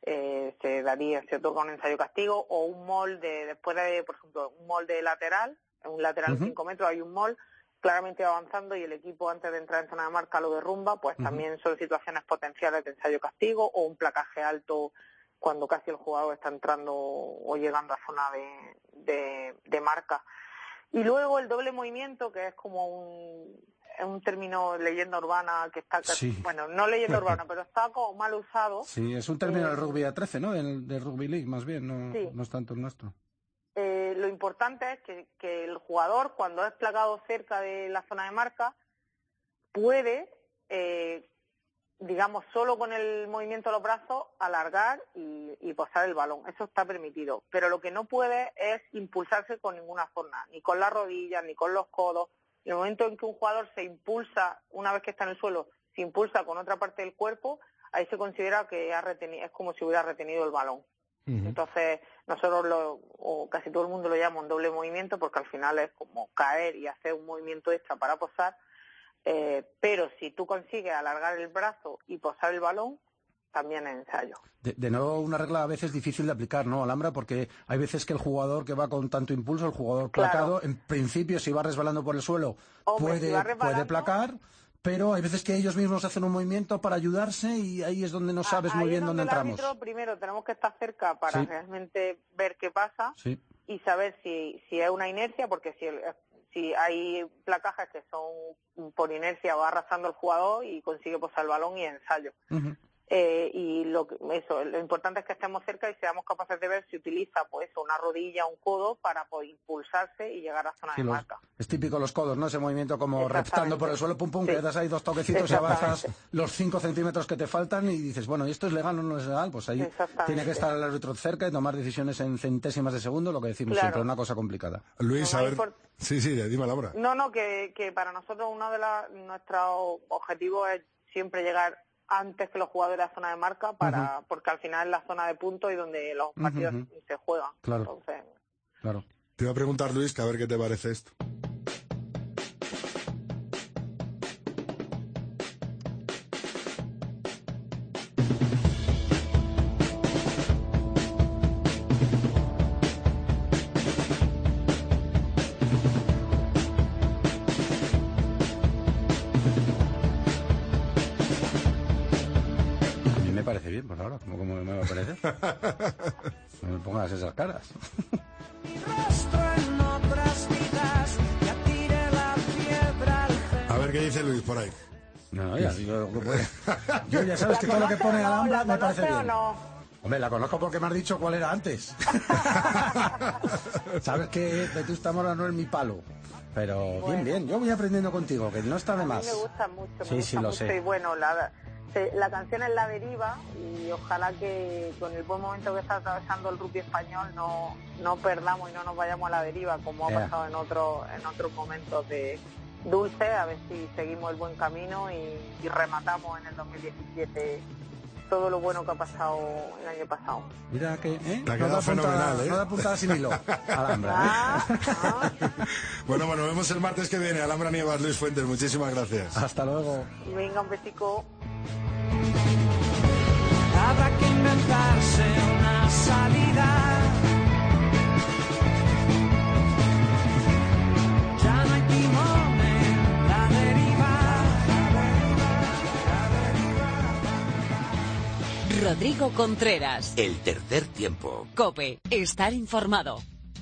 se otorga un ensayo de castigo, o un molde, después de, por ejemplo, un molde lateral, un lateral en 5 metros, hay un molde claramente avanzando y el equipo antes de entrar en zona de marca lo derrumba, pues también son situaciones potenciales de ensayo castigo, o un placaje alto cuando casi el jugador está entrando o llegando a zona de marca. Y luego el doble movimiento, que es como un término leyenda urbana que está, bueno, no leyenda urbana, pero está como mal usado. Sí, es un término del rugby a 13, ¿no? Del rugby league, más bien, no es tanto el nuestro. Lo importante es que el jugador, cuando es placado cerca de la zona de marca, puede, digamos, solo con el movimiento de los brazos, alargar y posar el balón. Eso está permitido. Pero lo que no puede es impulsarse con ninguna forma, ni con las rodillas, ni con los codos. En el momento en que un jugador se impulsa, una vez que está en el suelo, se impulsa con otra parte del cuerpo, ahí se considera que es como si hubiera retenido el balón. Entonces, nosotros o casi todo el mundo lo llama un doble movimiento, porque al final es como caer y hacer un movimiento extra para posar, pero si tú consigues alargar el brazo y posar el balón, también es ensayo. De nuevo, una regla a veces difícil de aplicar, ¿no, Alhambra? Porque hay veces que el jugador que va con tanto impulso, el jugador placado, en principio, si va resbalando por el suelo, puede placar, pero hay veces que ellos mismos hacen un movimiento para ayudarse y ahí es donde no sabes muy bien dónde entramos. Primero tenemos que estar cerca para realmente ver qué pasa y saber si es una inercia, porque si hay placajes que son por inercia, va arrastrando el jugador y consigue posar el balón y ensayo. Y lo importante es que estemos cerca y seamos capaces de ver si utiliza pues una rodilla, un codo para impulsarse y llegar a zona de marca. Es típico los codos, ¿no? Ese movimiento como reptando por el suelo, pum pum, que das ahí 2 toquecitos y avanzas los 5 centímetros que te faltan y dices, bueno, ¿y esto es legal o no es legal? Pues ahí tiene que estar el árbitro cerca y tomar decisiones en centésimas de segundo, lo que decimos siempre, una cosa complicada. Luis, a ver... Sí, dime, Laura. No, que para nosotros uno de nuestros objetivos es siempre llegar antes que los jugadores a zona de marca porque al final es la zona de punto y donde los partidos se juegan. Claro. Entonces... Claro. Te iba a preguntar, Luis, que a ver qué te parece esto. Parece bien, por ahora, como me va a parecer. No me pongas esas caras. A ver qué dice Luis por ahí. No, ya digo, yo ya sabes que todo lo que pone Alhambra me parece bien. Hombre, la conozco porque me has dicho cuál era antes. Sabes que Vetusta Morla no es mi palo. Pero bien, yo voy aprendiendo contigo, que no está de más. A mí me gusta mucho, sí, lo sé. Y bueno, la canción es La Deriva y ojalá que con el buen momento que está atravesando el rugby español no perdamos y no nos vayamos a la deriva como ha pasado en otros momentos de dulce, a ver si seguimos el buen camino y rematamos en el 2017 todo lo bueno que ha pasado el año pasado. Mira que te ha quedado fenomenal, no da puntada sin hilo. Alhambra. Bueno, nos vemos el martes que viene. Alhambra Nievas, Luis Fuentes, muchísimas gracias. Hasta luego. Venga, un besico. Habrá que inventarse una salida. Ya no hay timón en la deriva. Rodrigo Contreras. El tercer tiempo. COPE. Estar informado.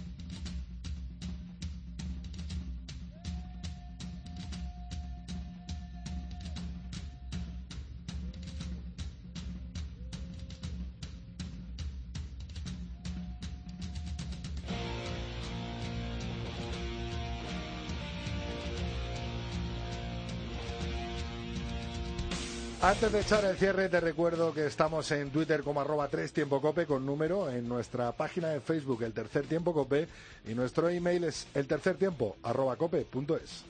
Antes de echar el cierre, te recuerdo que estamos en Twitter como @3tiempocope con número, en nuestra página de Facebook El Tercer Tiempo Cope y nuestro email es eltercertiempo@cope.es.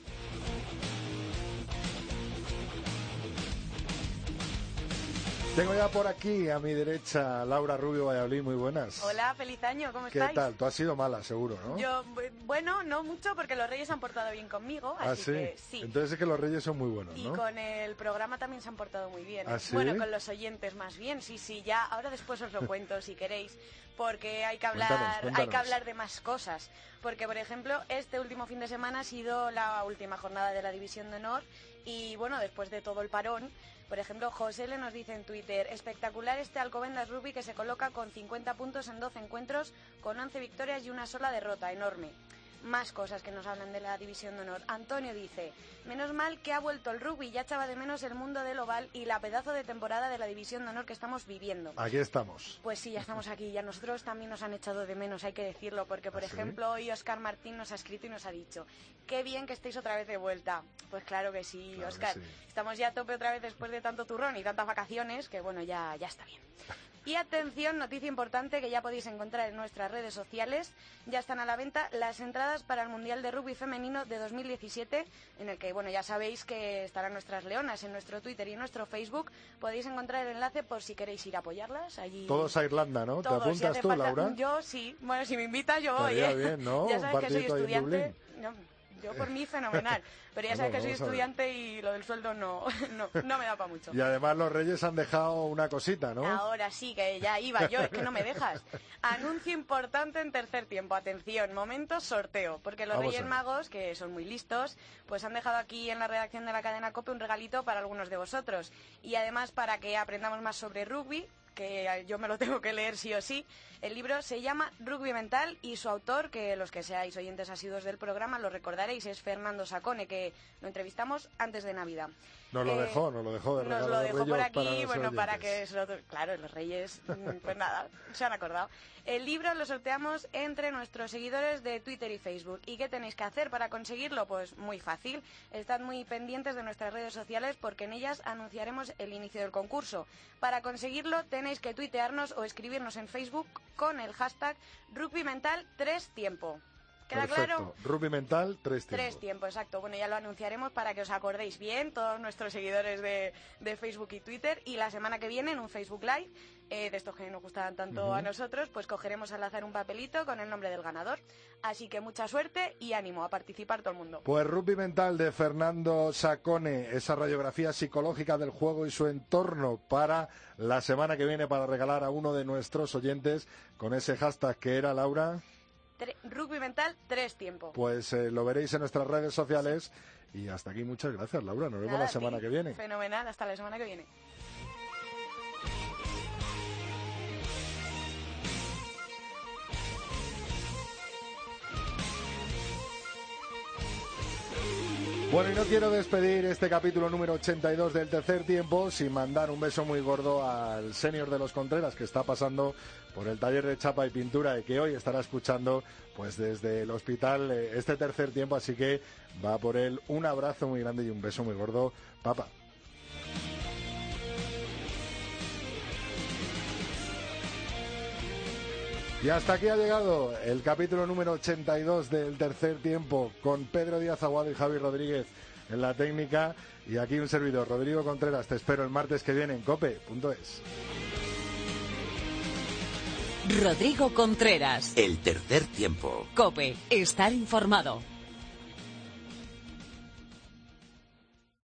Tengo ya por aquí a mi derecha Laura Rubio Valladolid, muy buenas. Hola, feliz año, ¿cómo ¿Qué estáis? tal? Tú has sido mala, seguro, ¿no? Yo, bueno, no mucho porque los Reyes se han portado bien conmigo, así que sí. Entonces es que los Reyes son muy buenos, ¿no? Y con el programa también se han portado muy bien. ¿Ah, sí? Bueno, con los oyentes más bien, sí, ya. Ahora después os lo cuento si queréis, porque hay que hablar, Cuéntanos. hay que hablar de más cosas. Porque, por ejemplo, este último fin de semana ha sido la última jornada de la División de Honor y, bueno, después de todo el parón, por ejemplo, José le nos dice en Twitter: espectacular este Alcobendas Rugby que se coloca con 50 puntos en 12 encuentros, con 11 victorias y una sola derrota, enorme. Más cosas que nos hablan de la División de Honor. Antonio dice: menos mal que ha vuelto el rugby, ya echaba de menos el mundo del oval y la pedazo de temporada de la División de Honor que estamos viviendo. Aquí estamos. Pues sí, ya estamos aquí y a nosotros también nos han echado de menos, hay que decirlo, porque por ejemplo hoy Óscar Martín nos ha escrito y nos ha dicho: qué bien que estéis otra vez de vuelta. Pues claro que sí, claro, Óscar, estamos ya a tope otra vez después de tanto turrón y tantas vacaciones que bueno, ya está bien. Y atención, noticia importante que ya podéis encontrar en nuestras redes sociales. Ya están a la venta las entradas para el Mundial de Rugby Femenino de 2017, en el que, bueno, ya sabéis que estarán nuestras leonas en nuestro Twitter y en nuestro Facebook. Podéis encontrar el enlace por si queréis ir a apoyarlas. Allí... Todos a Irlanda, ¿no? Todos. ¿Te apuntas tú, Laura? Yo sí. Bueno, si me invitas yo voy, Estaría bien, ¿no? Ya sabes que soy estudiante. yo por mí fenomenal. Pero ya sabes que soy estudiante y lo del sueldo no me da para mucho. Y además los Reyes han dejado una cosita, ¿no? Ahora sí, que ya iba yo, es que no me dejas. Anuncio importante en tercer tiempo. Atención, momento sorteo. Porque los Reyes Magos, que son muy listos, pues han dejado aquí en la redacción de la cadena COPE un regalito para algunos de vosotros. Y además para que aprendamos más sobre rugby, que yo me lo tengo que leer sí o sí. El libro se llama Rugby Mental y su autor, que los que seáis oyentes asiduos del programa lo recordaréis, es Fernando Sacone, que lo entrevistamos antes de Navidad. Nos lo dejó de regalo. Nos lo dejó por aquí, para que claro, los Reyes, pues nada, se han acordado. El libro lo sorteamos entre nuestros seguidores de Twitter y Facebook. ¿Y qué tenéis que hacer para conseguirlo? Pues muy fácil. Estad muy pendientes de nuestras redes sociales porque en ellas anunciaremos el inicio del concurso. Para conseguirlo tenéis que tuitearnos o escribirnos en Facebook con el hashtag RugbyMental3tiempo. ¿Queda claro? Rugby Mental, 3 tiempos. 3 tiempos, exacto. Bueno, ya lo anunciaremos para que os acordéis bien, todos nuestros seguidores de Facebook y Twitter. Y la semana que viene, en un Facebook Live, de estos que nos gustan tanto a nosotros, pues cogeremos al azar un papelito con el nombre del ganador. Así que mucha suerte y ánimo a participar todo el mundo. Pues Rugby Mental de Fernando Sacone, esa radiografía psicológica del juego y su entorno para la semana que viene, para regalar a uno de nuestros oyentes con ese hashtag que era, Laura... Rugby Mental 3 tiempo. Pues lo veréis en nuestras redes sociales. Y hasta aquí, muchas gracias, Laura. Nos vemos la semana que viene. Fenomenal, hasta la semana que viene. Bueno, y no quiero despedir este capítulo número 82 del tercer tiempo sin mandar un beso muy gordo al senior de los Contreras, que está pasando por el taller de chapa y pintura y que hoy estará escuchando pues desde el hospital este tercer tiempo, así que va por él un abrazo muy grande y un beso muy gordo, papá. Y hasta aquí ha llegado el capítulo número 82 del tercer tiempo, con Pedro Díaz Aguado y Javi Rodríguez en la técnica, y aquí un servidor, Rodrigo Contreras. Te espero el martes que viene en cope.es. Rodrigo Contreras. El tercer tiempo. COPE. Estar informado.